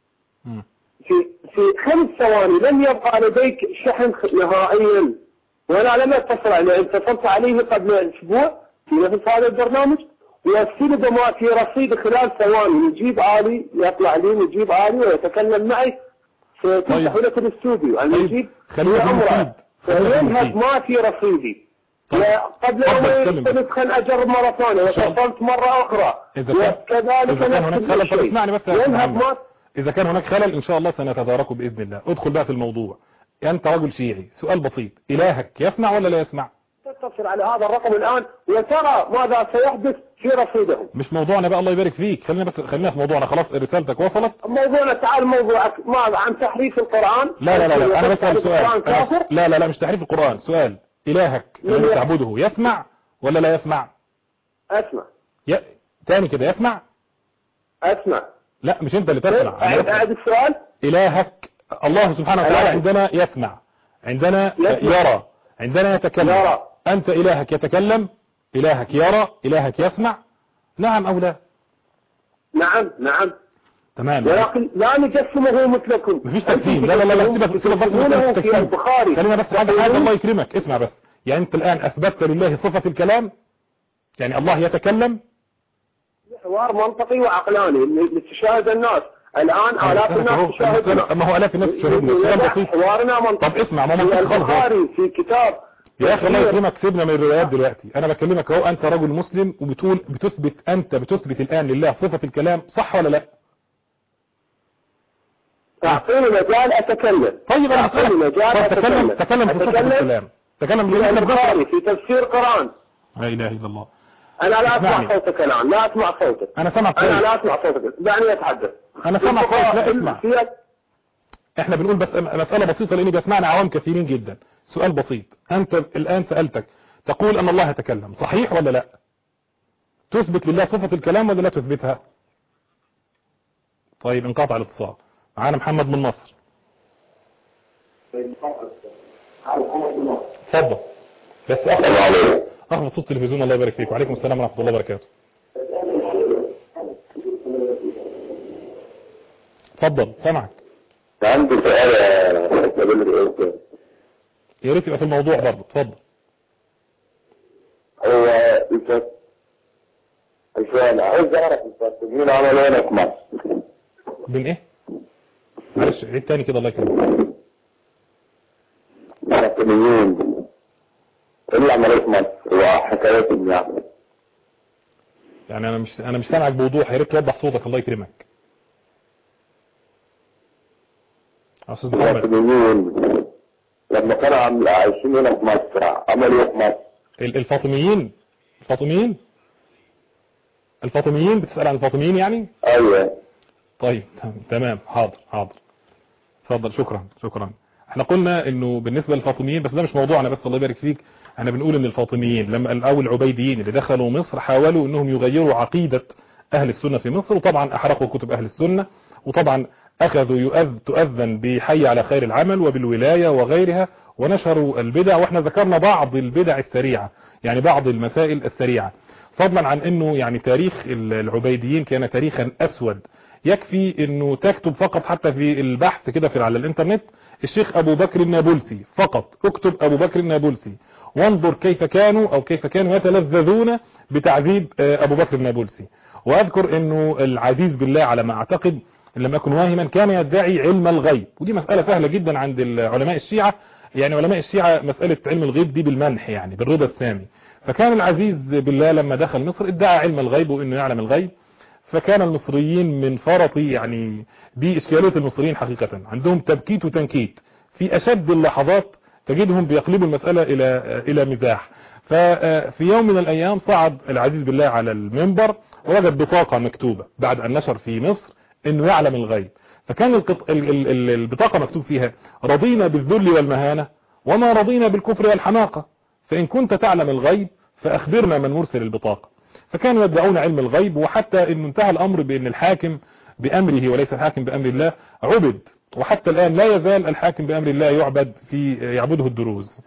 في في خمس ثواني لم يبقى لديك شحن نهائيا، وأنا لم أتصل عليه، اتصلت عليه قبل أسبوع في نفس هذا البرنامج، ويرسل ما في رصيد خلال ثواني يجيب آلي، يطلع لي يجيب آلي ويتكلم معي، فتفتح لك الاستوديو المجيب خلينا فينهب ما في رصيدي. قبل يومين تدخل أجرب مرة ثانية واتصلت مرة أخرى وكذلك نفس الشيء. اسمعني بس يا محمد، إذا كان هناك خلل إن شاء الله سنتداركه بإذن الله. ادخل بقى في الموضوع. أنت رجل شيعي، سؤال بسيط: إلهك يسمع ولا لا يسمع؟ تتصل على هذا الرقم الآن وترى ماذا سيحدث في رصيدهم. مش موضوعنا بقى، الله يبارك فيك. خلينا بس خلينا في موضوعنا، خلاص رسالتك وصلت. موضوعنا تعال موضوعك ماذا عن تحريف القرآن؟ لا لا لا, لا. أنا بسأل سؤال. لا لا لا مش تحريف القرآن. سؤال: إلهك الذي تعبده يسمع ولا لا يسمع؟ أسمع. ي... تاني كده، يسمع؟ أسمع. لا مش أنت اللي تسمع. أعد السؤال. إلهك الله سبحانه وتعالى عندنا يسمع، عندنا يسمع. يرى، عندنا يتكلم. يرى. أنت إلهك يتكلم، إلهك يرى، إلهك يسمع، نعم أو لا؟ نعم نعم تمام. ولكن لا نجسمه مثلكم. مفيش تجسيم. لا لا لا سيبك سيبك بس من التجسيم. خلينا بس حاجة حاجة الله يكرمك، اسمع بس. يعني أنت الآن أثبتت لله صفة الكلام، يعني الله يتكلم. حوار منطقي وعقلاني لتشاهد الناس الآن. آلاف الناس تشاهدنا. ما هو آلاف الناس تشاهدنا. السلام بسيط. حوارنا منطقي. طب اسمع، ما منطقي خالص. البخاري في كتاب يا أخي الله يكرمك، سيبنا من الروايات دلوقتي. أنا بكلمك أهو، أنت رجل مسلم وبتقول بتثبت، أنت بتثبت الآن لله صفة الكلام، صح ولا لا؟ تعطيني مجال اتكلم. طيب انا تعطيني مجال تكلم تكلم في صفة الكلام. تكلم في البخاري في تفسير قرآن. لا اله الا الله. انا لا اسمع صوتك الان، لا اسمع صوتك. انا سامعك. انا لا اسمع صوتك، دعني اتحدث. انا سامعك كويس. لا اسمع. احنا بنقول بس مسألة بسيطة لاني بسمعنا عوام كثيرين جدا. سؤال بسيط، انت الان سألتك تقول ان الله يتكلم، صحيح ولا لا؟ تثبت لله صفة الكلام ولا لا تثبتها؟ طيب انقطع الاتصال. معانا محمد من مصر. اتفضل. بس اخفض اخفض صوت التلفزيون. الله يبارك فيك. وعليكم السلام ورحمة الله وبركاته. اتفضل سامعك. عندي سؤال يا يا ريت يبقى في الموضوع برضه. اتفضل. هو السؤال عايز اعرف الفلسطينيين عملوا ايه في مصر؟ بين ايه؟ معلش عيد تاني كده الله يكرمك. الفلسطينيين ايه اللي عملوه في مصر وحكايتهم يعني؟ يعني انا مش انا مش سامعك بوضوح، يا ريت توضح صوتك الله يكرمك. استاذ محمد. الفاطميين لما كانوا عايشين هنا في مصر عملوا ايه في مصر؟ الفاطميين الفاطميين الفاطميين بتسأل عن الفاطميين يعني؟ ايوه. طيب تمام حاضر حاضر. اتفضل. شكرا شكرا. احنا قلنا انه بالنسبة للفاطميين، بس ده مش موضوعنا، بس الله يبارك فيك. احنا بنقول ان الفاطميين لما او العبيديين اللي دخلوا مصر حاولوا انهم يغيروا عقيدة اهل السنة في مصر، وطبعا احرقوا كتب اهل السنة، وطبعا اخذوا يؤذ تؤذن بحي على خير العمل وبالولاية وغيرها، ونشروا البدع. واحنا ذكرنا بعض البدع السريعة، يعني بعض المسائل السريعة، فضلا عن انه يعني تاريخ العبيديين كان تاريخا اسود. يكفي انه تكتب فقط حتى في البحث كده في على الانترنت الشيخ ابو بكر النابلسي، فقط اكتب ابو بكر النابلسي وانظر كيف كانوا او كيف كانوا يتلذذون بتعذيب ابو بكر النابلسي. واذكر انه العزيز بالله على ما اعتقد ان لم يكن واهما كان يدعي علم الغيب، ودي مسألة سهلة جدا عند علماء الشيعة. يعني علماء الشيعة مسألة علم الغيب دي بالمنح، يعني بالرضا السامي. فكان العزيز بالله لما دخل مصر ادعى علم الغيب وانه يعلم الغيب، فكان المصريين من فرط يعني دي اشكالية المصريين حقيقة، عندهم تبكيت وتنكيت في اشد اللحظات، تجدهم بيقلبوا المسألة الى الى مزاح. ففي يوم من الايام صعد العزيز بالله على المنبر ووجد بطاقة مكتوبة بعد ان نشر في مصر انه يعلم الغيب. فكان القط... ال... ال... ال... البطاقة مكتوب فيها: رضينا بالذل والمهانة وما رضينا بالكفر والحماقة، فإن كنت تعلم الغيب فأخبرنا من مرسل البطاقة. فكانوا يدعون علم الغيب، وحتى إن انتهى الأمر بأن الحاكم بأمره وليس الحاكم بأمر الله عبد، وحتى الآن لا يزال الحاكم بأمر الله يعبد في يعبده الدروز.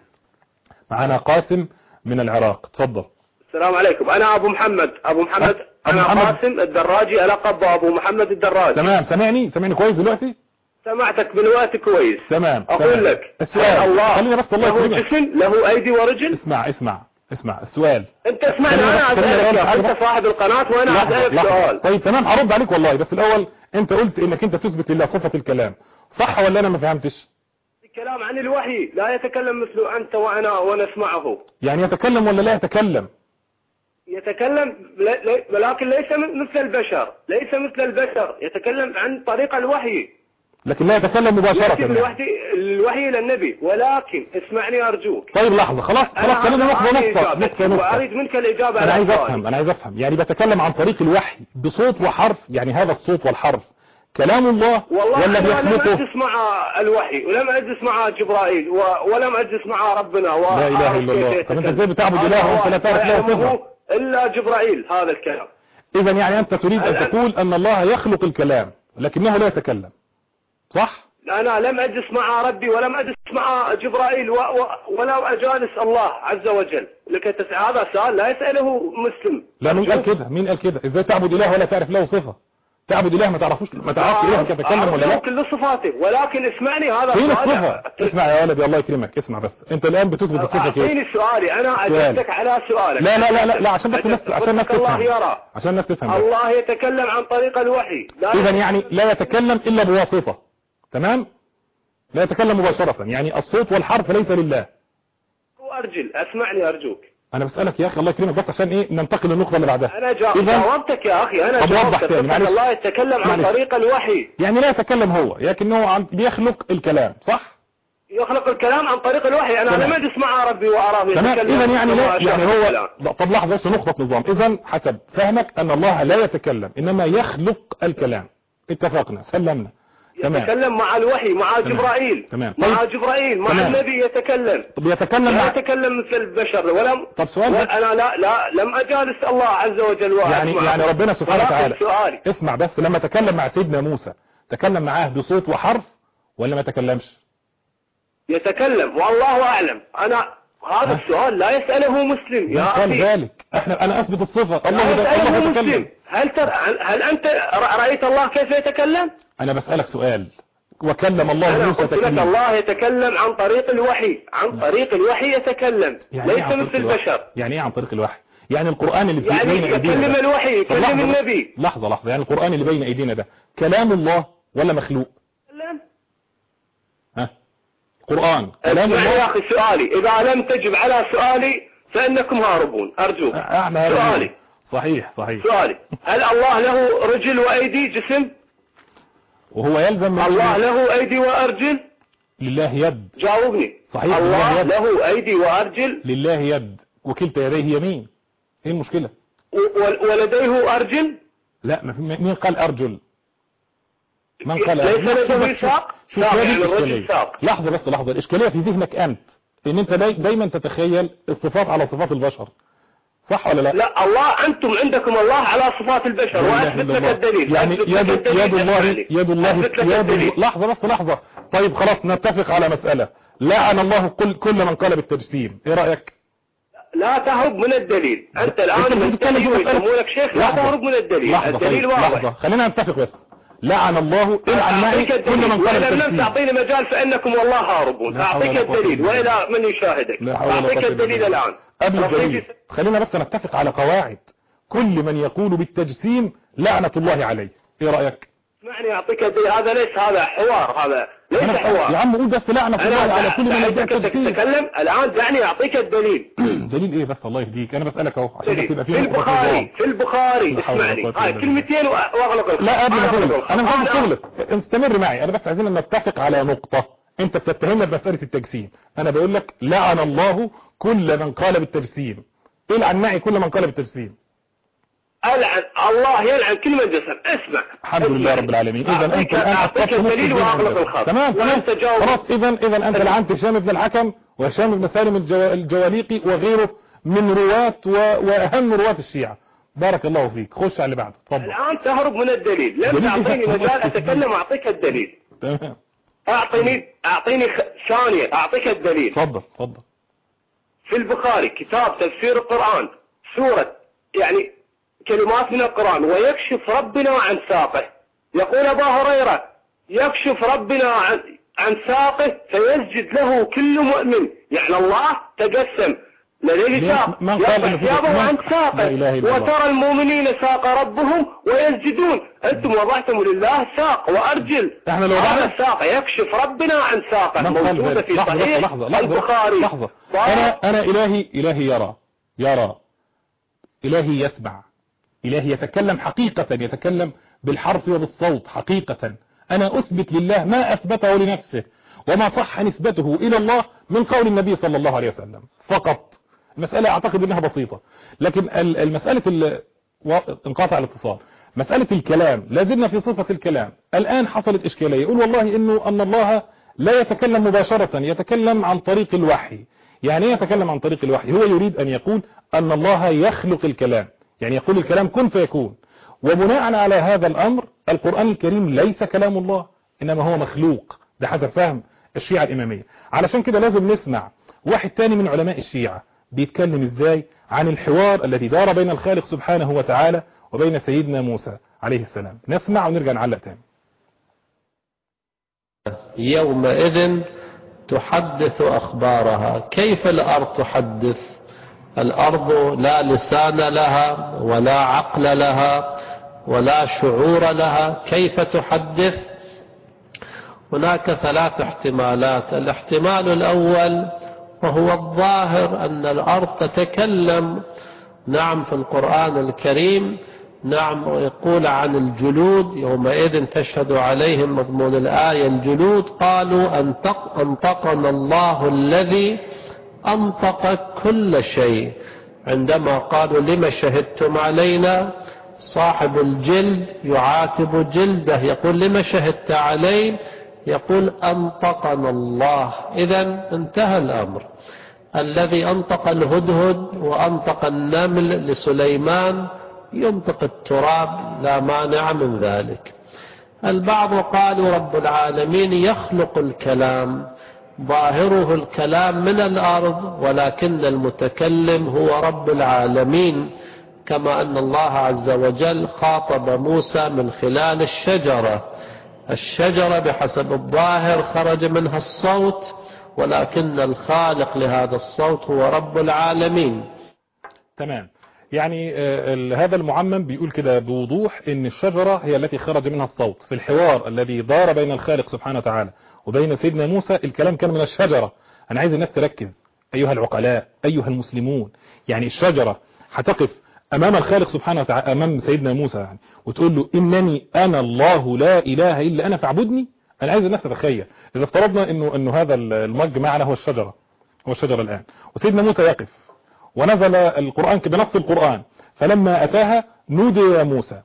معنا قاسم من العراق. تفضل. السلام عليكم. أنا أبو محمد أبو محمد أنا محمد. قاسم الدراجي، ألقب أبو محمد الدراجي. تمام. سمعني سمعني كويس دلوقتي؟ سمعتك دلوقتي كويس. تمام. أقول تمام. لك السؤال الله خلينا بس الله له جسم له أيدي ورجل. اسمع اسمع اسمع السؤال. انت اسمعني، انا اسالك، انت صاحب القناة وانا اسالك سؤال. طيب تمام هرد عليك والله، بس الاول انت قلت انك انت تثبت لله صفة الكلام، صح ولا انا ما فهمتش؟ الكلام عن الوحي، لا يتكلم مثل انت وانا ونسمعه. يعني يتكلم ولا لا يتكلم؟ يتكلم ولكن ليس مثل البشر، ليس مثل البشر، يتكلم عن طريق الوحي، لكن لا يتكلم مباشرة. الوحي الوحي للنبي، ولكن اسمعني ارجوك. طيب لحظة، خلاص خلاص خلينا ناخذ نقطة نقطة نقطة. واريد منك الاجابة. انا عايز افهم انا عايز افهم يعني بتكلم عن طريق الوحي بصوت وحرف، يعني هذا الصوت والحرف كلام الله ولا بيخلقه؟ لم اجلس مع الوحي ولم اجلس مع جبرائيل ولم اجلس مع ربنا. لا اله الا الله. طب انت ازاي بتعبد اله وانت لا تعرف له صفة؟ الا جبرائيل هذا الكلام. اذا يعني انت تريد ان تقول ان الله يخلق الكلام لكنه لا يتكلم، صح؟ أنا لم أجلس مع ربي ولم أجلس مع جبرائيل و... و... ولم أجالس الله عز وجل. لكي تسأل هذا سؤال لا يسأله مسلم. لا مين قال كده؟ مين قال كده؟ ازاي تعبد إله ولا تعرف له صفة؟ تعبد إله ما تعرفوش، ما تعرفش إله يتكلم ولا لا؟ كل صفاته، ولكن اسمعني هذا فين الصفة؟ اسمع يا ولدي الله يكرمك، اسمع بس. انت الآن بتثبت الصفة كيف؟ اعطيني سؤالي، انا اجبتك على سؤالك. لا لا لا لا, لا عشان بس الناس عشان الناس تفهم. الله يرى. عشان الناس تفهم. الله يتكلم عن طريق الوحي. إذا يعني لا يتكلم إلا بواسطة. تمام؟ لا يتكلم مباشرة، يعني الصوت والحرف ليس لله. أرجل اسمعني أرجوك. انا بسالك يا اخي الله يكرمك بس عشان ايه ننتقل للنقطه اللي بعدها. انا جاوبتك يا اخي، انا جاوبتك. الله يتكلم عن طريق الوحي، يعني لا يتكلم هو لكنه بيخلق الكلام، صح؟ يخلق الكلام عن طريق الوحي. انا لم ادرس مع ربي واراه يتكلم. اذا يعني لا يعني هو لا. طب لحظه بس نخبط نظام. اذا حسب فهمك ان الله لا يتكلم انما يخلق الكلام، اتفقنا سلمنا. تمام. يتكلم مع الوحي، مع تمام. جبرائيل تمام. مع طيب. جبرائيل مع تمام. النبي يتكلم. طب يتكلم لا مع... يتكلم مثل البشر ولم. طب سؤال بس. انا لا لا لم اجالس الله عز وجل يعني يعني ربنا سبحانه وتعالى سؤالي. اسمع بس، لما تكلم مع سيدنا موسى تكلم معاه بصوت وحرف ولا ما تكلمش؟ يتكلم والله اعلم. انا هذا السؤال لا يسأله مسلم يا أخي. قال ذلك احنا انا اثبت الصفة. الله يسأله الله مسلم. هل تر... هل انت رأيت الله كيف يتكلم؟ انا بسألك سؤال. وكلم الله موسى تكليما. الله يتكلم عن طريق الوحي، عن طريق الوحي يتكلم، يعني ليس مثل البشر. يعني ايه عن طريق الوحي؟ يعني القرآن اللي يعني بين ايدينا يكلم الوحي، يكلم النبي. لحظة لحظة، يعني القرآن اللي بين ايدينا ده كلام الله ولا مخلوق؟ كلام. ها قرآن كلام الله. يا اخي سؤالي، اذا لم تجب على سؤالي فانكم هاربون، ارجوك. سؤالي صحيح صحيح سؤالي، هل الله له رجل وايدي جسم؟ وهو يلزم من الله له ايدي وارجل؟ لله يد. جاوبني. صحيح. الله له ايدي وارجل؟ لله يد وكلتا يديه يمين. ايه المشكلة؟ ولديه ارجل؟ لا ما في. مين قال ارجل؟ من قال ليس لديه ساق؟ شوف هذه الاشكالية. لحظة بس لحظة، الاشكالية في ذهنك انت ان انت دايما تتخيل الصفات على صفات البشر، صح ولا لا؟ لا الله انتم عندكم الله على صفات البشر، واثبت لك الدليل. يعني يد, يد الله يد الله يد الله. لحظة بس لحظة. طيب خلاص نتفق على مسألة، لعن الله كل كل من قال بالتجسيم، ايه رأيك؟ لا تهرب من الدليل. انت الان يسمونك شيخ، لا تهرب من الدليل. الدليل واضح. لحظة خلينا نتفق بس. لعن الله العن معي كل من قال بالتجسيم. وإذا لم تعطيني مجال فإنكم والله هاربون. أعطيك الدليل وإلى من يشاهدك. أعطيك الدليل الآن. قبل الدليل خلينا بس نتفق على قواعد. كل من يقول بالتجسيم لعنة الله عليه، ايه رأيك؟ اسمعني أعطيك الدليل. هذا ليس هذا حوار، هذا ليس حوار يا عم قول بس لعنة الله على كل من يدعي التجسيم. تتكلم الآن دعني أعطيك الدليل. دليل ايه بس الله يهديك، أنا بسألك اهو عشان تبقى في البخاري. في البخاري اسمعني هاي كلمتين واغلق الخط. لا قبل ما تغلق انا مش عايز تغلق، استمر معي. انا بس عايزين نتفق على نقطة. انت بتتهمنا بمسألة التجسيم، انا بقول لك لعن الله كل من قال بالتجسيم. العن معي كل من قال بالتجسيم. ألعن الله يلعن كل من جسم. اسمع الحمد لله رب العالمين. اذا انت الان اعطيك الدليل واغلق الخط. تمام تمام خلاص. اذا اذا انت لعنت هشام بن الحكم وهشام بن سالم الجواليقي وغيره من رواة واهم رواة الشيعة. بارك الله فيك. خش على اللي بعده اتفضل. الان تهرب من الدليل. لم تعطيني مجال اتكلم اعطيك الدليل. تمام. اعطيني اعطيني ثانية اعطيك الدليل. اتفضل اتفضل. في البخاري كتاب تفسير القرآن سورة يعني كلمات من القرآن، ويكشف ربنا عن ساقه. يقول أبا هريرة يكشف ربنا عن عن ساقه فيسجد له كل مؤمن. يعني الله تجسم لديه ساق يرفع ثيابه عن ساقه، وترى المؤمنين ساق ربهم ويسجدون. أنتم وضعتم لله ساق وأرجل. هذا الساق يكشف ربنا عن ساقه موجودة في صحيح البخاري. لحظة. أنا أنا إلهي إلهي يرى يرى إلهي يسمع، إلهي يتكلم حقيقة، يتكلم بالحرف وبالصوت حقيقة. أنا أثبت لله ما أثبته لنفسه وما صح نسبته إلى الله من قول النبي صلى الله عليه وسلم فقط. المسألة أعتقد أنها بسيطة، لكن المسألة انقاطع الاتصال، مسألة الكلام لازلنا في صفة الكلام. الآن حصلت إشكالية، يقول والله إنه أن الله لا يتكلم مباشرة، يتكلم عن طريق الوحي. يعني ايه يتكلم عن طريق الوحي؟ هو يريد أن يقول أن الله يخلق الكلام، يعني يقول الكلام كن فيكون. وبناء على هذا الأمر القرآن الكريم ليس كلام الله إنما هو مخلوق، ده حسب فهم الشيعة الإمامية. علشان كده لازم نسمع واحد تاني من علماء الشيعة بيتكلم ازاي عن الحوار الذي دار بين الخالق سبحانه وتعالى وبين سيدنا موسى عليه السلام. نسمع ونرجع نعلق تاني. يومئذ تحدث أخبارها. كيف الأرض تحدث؟ الأرض لا لسان لها ولا عقل لها ولا شعور لها، كيف تحدث؟ هناك ثلاث احتمالات. الاحتمال الأول وهو الظاهر أن الأرض تتكلم. نعم في القرآن الكريم نعم يقول عن الجلود يومئذ تشهد عليهم مضمون الآية الجلود قالوا أنطق أنطقنا الله الذي أنطق كل شيء. عندما قالوا لما شهدتم علينا صاحب الجلد يعاتب جلده يقول لما شهدت عليه يقول أنطقنا الله. إذن انتهى الأمر. الذي أنطق الهدهد وأنطق النمل لسليمان ينطق التراب لا مانع من ذلك. البعض قالوا رب العالمين يخلق الكلام ظاهره الكلام من الأرض ولكن المتكلم هو رب العالمين، كما أن الله عز وجل خاطب موسى من خلال الشجرة. الشجرة بحسب الظاهر خرج منها الصوت ولكن الخالق لهذا الصوت هو رب العالمين. تمام. يعني هذا المعمم بيقول كده بوضوح ان الشجرة هي التي خرج منها الصوت. في الحوار الذي دار بين الخالق سبحانه وتعالى وبين سيدنا موسى الكلام كان من الشجرة. انا عايز الناس تركز ايها العقلاء ايها المسلمون. يعني الشجرة هتقف امام الخالق سبحانه وتعالى امام سيدنا موسى يعني وتقول له انني انا الله لا اله الا انا فاعبدني. انا عايز الناس تتخيل اذا افترضنا انه انه هذا المج معنا هو الشجرة هو الشجرة الان وسيدنا موسى يقف ونزل القرآن بنص القرآن فلما أتاها نودي يا موسى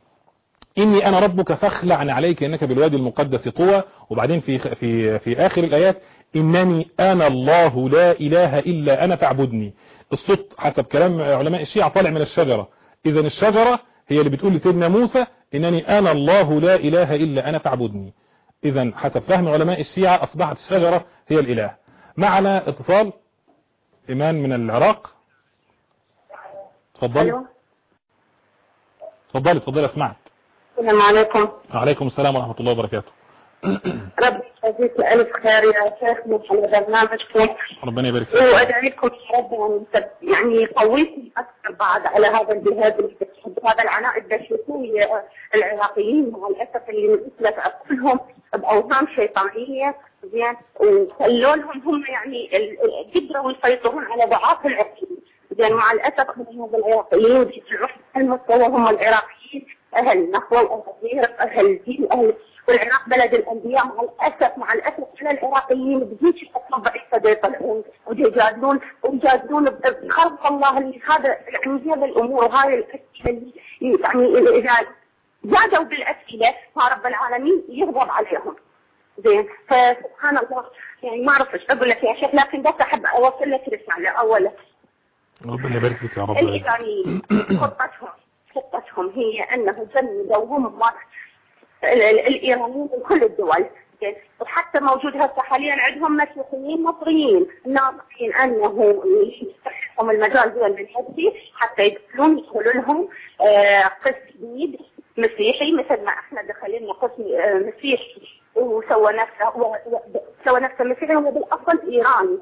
إني أنا ربك فاخلع عليك إنك بالوادي المقدس طوى. وبعدين في في في آخر الآيات إنني أنا الله لا إله إلا أنا فاعبدني. الصوت حسب كلام علماء الشيعة طالع من الشجرة. إذا الشجرة هي اللي بتقول لسيدنا موسى إنني أنا الله لا إله إلا أنا فاعبدني. إذا حسب فهم علماء الشيعة أصبحت الشجرة هي الإله. معنا اتصال إيمان من العراق. تفضلي تفضلي تفضلي اسمعك. السلام عليكم. وعليكم السلام ورحمة الله وبركاته. رب يجزيك ألف خير يا شيخ على برنامجكم. ربنا يبارك فيك. وأدعي لكم يا رب يعني يقويكم أكثر بعد على هذا الجهاد اللي بتحب هذا العناء الدشوشي. العراقيين مع الأسف اللي مثلك كلهم بأوهام شيطانية زين وخلوا لهم هم يعني قدروا يسيطرون على ضعاف العراقيين. زين مع الأسف هم هذا العراقيين بيطلعوا في المستوى هم العراقيين أهل النخوة وأهل الغير أهل الدين أهل والعراق بلد الأنبياء. مع الأسف مع الأسف على العراقيين بديش الأطباء ضعيفة يطلعون ويجادلون ويجادلون بخلق الله اللي هذا يعني هذا الأمور وهاي الأسئلة اللي يعني إذا زادوا بالأسئلة فرب العالمين يغضب عليهم. زين فسبحان الله يعني ما أعرف إيش أقول لك يا شيخ لكن بس أحب أوصل لك رسالة أولا. ربنا يبارك فيك يا رب. يعني خطتهم خطتهم هي أنه جندوا هم الإيرانيين من كل الدول. وحتى موجود هسه حاليا عندهم مسيحيين مصريين ناطقين أنه يفتحهم المجال دول من هذه حتى يدخلون يدخلوا لهم قسم جديد مسيحي مثل ما احنا دخلنا قسم مسيحي وسوى نفسه سوى نفسه مسيحي هو بالأصل إيراني.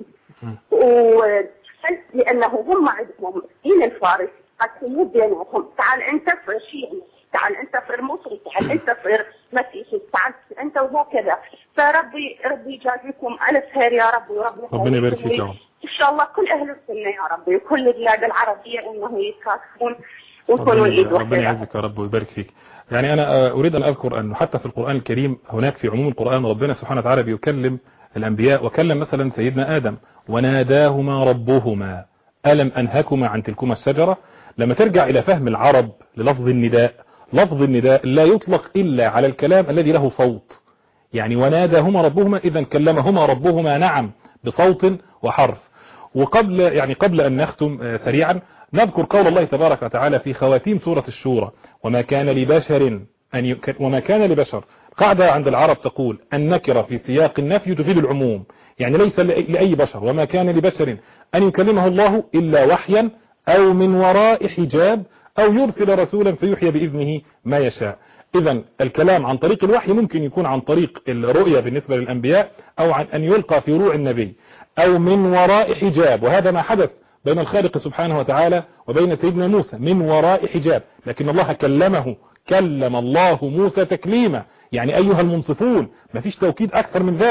لأنه هم عندهم دين الفارس قسموا بيناتهم تعال أنت صير شيعي تعال أنت صير مصري تعال أنت صير مسيحي تعال أنت وهكذا. فربي ربي يجازيكم ألف خير يا رب وربي ربنا يبارك فيك يا رب. إن شاء الله كل أهل السنة يا ربي وكل البلاد العربية إنه يتكاتفون ويكونوا الإيد واحدة. ربنا يعزك يا رب ويبارك فيك. يعني أنا أريد أن أذكر أنه حتى في القرآن الكريم هناك في عموم القرآن ربنا سبحانه وتعالى بيكلم الأنبياء وكلم مثلا سيدنا آدم وناداهما ربهما ألم أنهكما عن تلكما الشجرة. لما ترجع إلى فهم العرب للفظ النداء لفظ النداء لا يطلق إلا على الكلام الذي له صوت. يعني وناداهما ربهما إذا كلمهما ربهما نعم بصوت وحرف. وقبل يعني قبل أن نختم سريعا نذكر قول الله تبارك وتعالى في خواتيم سورة الشورى وما كان لبشر أن ي... وما كان لبشر. قاعدة عند العرب تقول النكرة في سياق النفي تفيد العموم. يعني ليس لأي بشر وما كان لبشر أن يكلمه الله إلا وحيا أو من وراء حجاب أو يرسل رسولا فيحيي بإذنه ما يشاء. إذا الكلام عن طريق الوحي ممكن يكون عن طريق الرؤية بالنسبة للأنبياء أو عن أن يلقى في روع النبي أو من وراء حجاب. وهذا ما حدث بين الخالق سبحانه وتعالى وبين سيدنا موسى من وراء حجاب. لكن الله كلمه كلم الله موسى تكليما. يعني أيها المنصفون ما فيش توكيد أكثر من ذلك.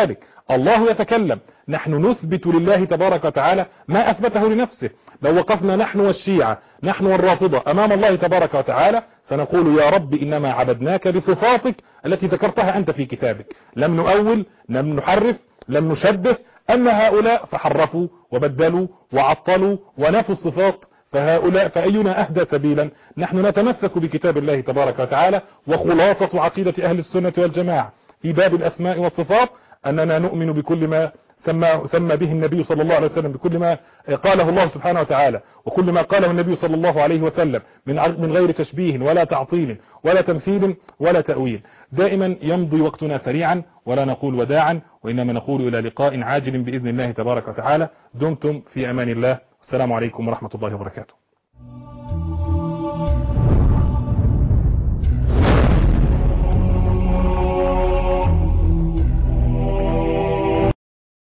الله يتكلم، نحن نثبت لله تبارك وتعالى ما أثبته لنفسه. لو وقفنا نحن والشيعة نحن والرافضة أمام الله تبارك وتعالى سنقول يا رب إنما عبدناك بصفاتك التي ذكرتها أنت في كتابك، لم نؤول، لم نحرف، لم نشبه. أما هؤلاء فحرفوا وبدلوا وعطلوا ونفوا الصفات، فهؤلاء فأينا أهدى سبيلا؟ نحن نتمسك بكتاب الله تبارك وتعالى. وخلاصة عقيدة أهل السنة والجماعة في باب الأسماء والصفات أننا نؤمن بكل ما سمى, سمى به النبي صلى الله عليه وسلم، بكل ما قاله الله سبحانه وتعالى وكل ما قاله النبي صلى الله عليه وسلم من من غير تشبيه ولا تعطيل ولا تمثيل ولا تأويل. دائما يمضي وقتنا سريعا ولا نقول وداعا، وإنما نقول إلى لقاء عاجل بإذن الله تبارك وتعالى. دمتم في أمان الله. السلام عليكم ورحمة الله وبركاته.